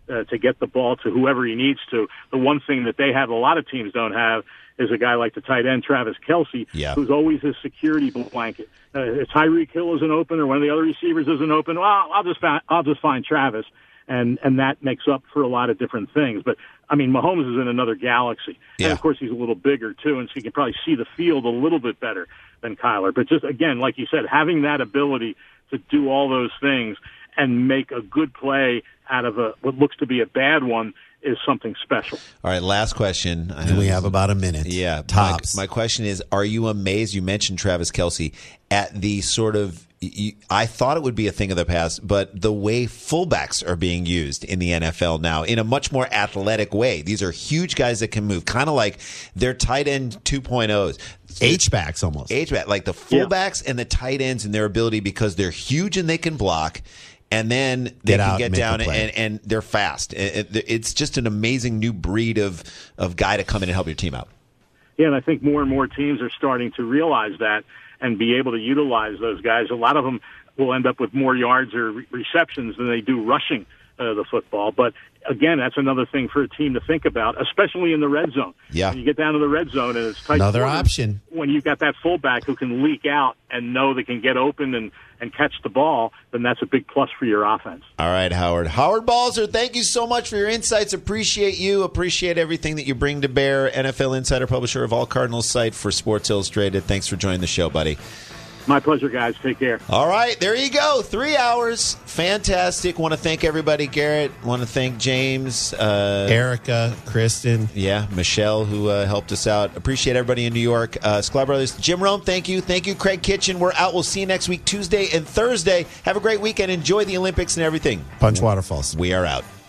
[SPEAKER 4] uh, to get the ball to whoever he needs to. The one thing that they have, a lot of teams don't have, is a guy like the tight end Travis Kelce,
[SPEAKER 1] yeah.
[SPEAKER 4] who's always his security blanket. Uh, if Tyreek Hill isn't open or one of the other receivers isn't open, well, I'll just find, I'll just find Travis, and and that makes up for a lot of different things. But I mean, Mahomes is in another galaxy,
[SPEAKER 1] yeah.
[SPEAKER 4] and of course he's a little bigger too, and so he can probably see the field a little bit better than Kyler. But just again, like you said, having that ability to do all those things and make a good play out of a what looks to be a bad one is something special.
[SPEAKER 1] All right, last question.
[SPEAKER 2] And we have about a minute.
[SPEAKER 1] Yeah.
[SPEAKER 2] Tops.
[SPEAKER 1] My, my question is, are you amazed, you mentioned Travis Kelce, at the sort of, you, I thought it would be a thing of the past, but the way fullbacks are being used in the N F L now in a much more athletic way. These are huge guys that can move, kind of like they're tight end two point ohs.
[SPEAKER 2] H-backs almost.
[SPEAKER 1] H-back, like the fullbacks yeah. and the tight ends and their ability because they're huge and they can block. And then they
[SPEAKER 2] Get
[SPEAKER 1] can
[SPEAKER 2] out
[SPEAKER 1] get
[SPEAKER 2] and make
[SPEAKER 1] down
[SPEAKER 2] the play.
[SPEAKER 1] and, and they're fast. It- it- It's just an amazing new breed of, of guy to come in and help your team out.
[SPEAKER 4] Yeah, and I think more and more teams are starting to realize that and be able to utilize those guys. A lot of them will end up with more yards or re- receptions than they do rushing uh, the football. But again, that's another thing for a team to think about, especially in the red zone.
[SPEAKER 1] Yeah.
[SPEAKER 4] When you get down to the red zone and it's tight
[SPEAKER 2] Another
[SPEAKER 4] quarters,
[SPEAKER 2] option.
[SPEAKER 4] When you've got that fullback who can leak out and know they can get open and, and catch the ball, then that's a big plus for your offense.
[SPEAKER 1] All right, Howard. Howard Balzer, thank you so much for your insights. Appreciate you. Appreciate everything that you bring to bear. N F L insider, publisher of All Cardinals site for Sports Illustrated. Thanks for joining the show, buddy.
[SPEAKER 4] My pleasure, guys. Take care.
[SPEAKER 1] All right, there you go. Three hours. Fantastic. Want to thank everybody. Garrett. Want to thank James. Uh,
[SPEAKER 2] Erica, Kristen.
[SPEAKER 1] Yeah, Michelle, who uh, helped us out. Appreciate everybody in New York. Uh, Sklar Brothers. Jim Rome, thank you. Thank you, Craig Kitchen. We're out. We'll see you next week, Tuesday and Thursday. Have a great weekend. Enjoy the Olympics and everything.
[SPEAKER 2] Punch Waterfalls.
[SPEAKER 1] We are out.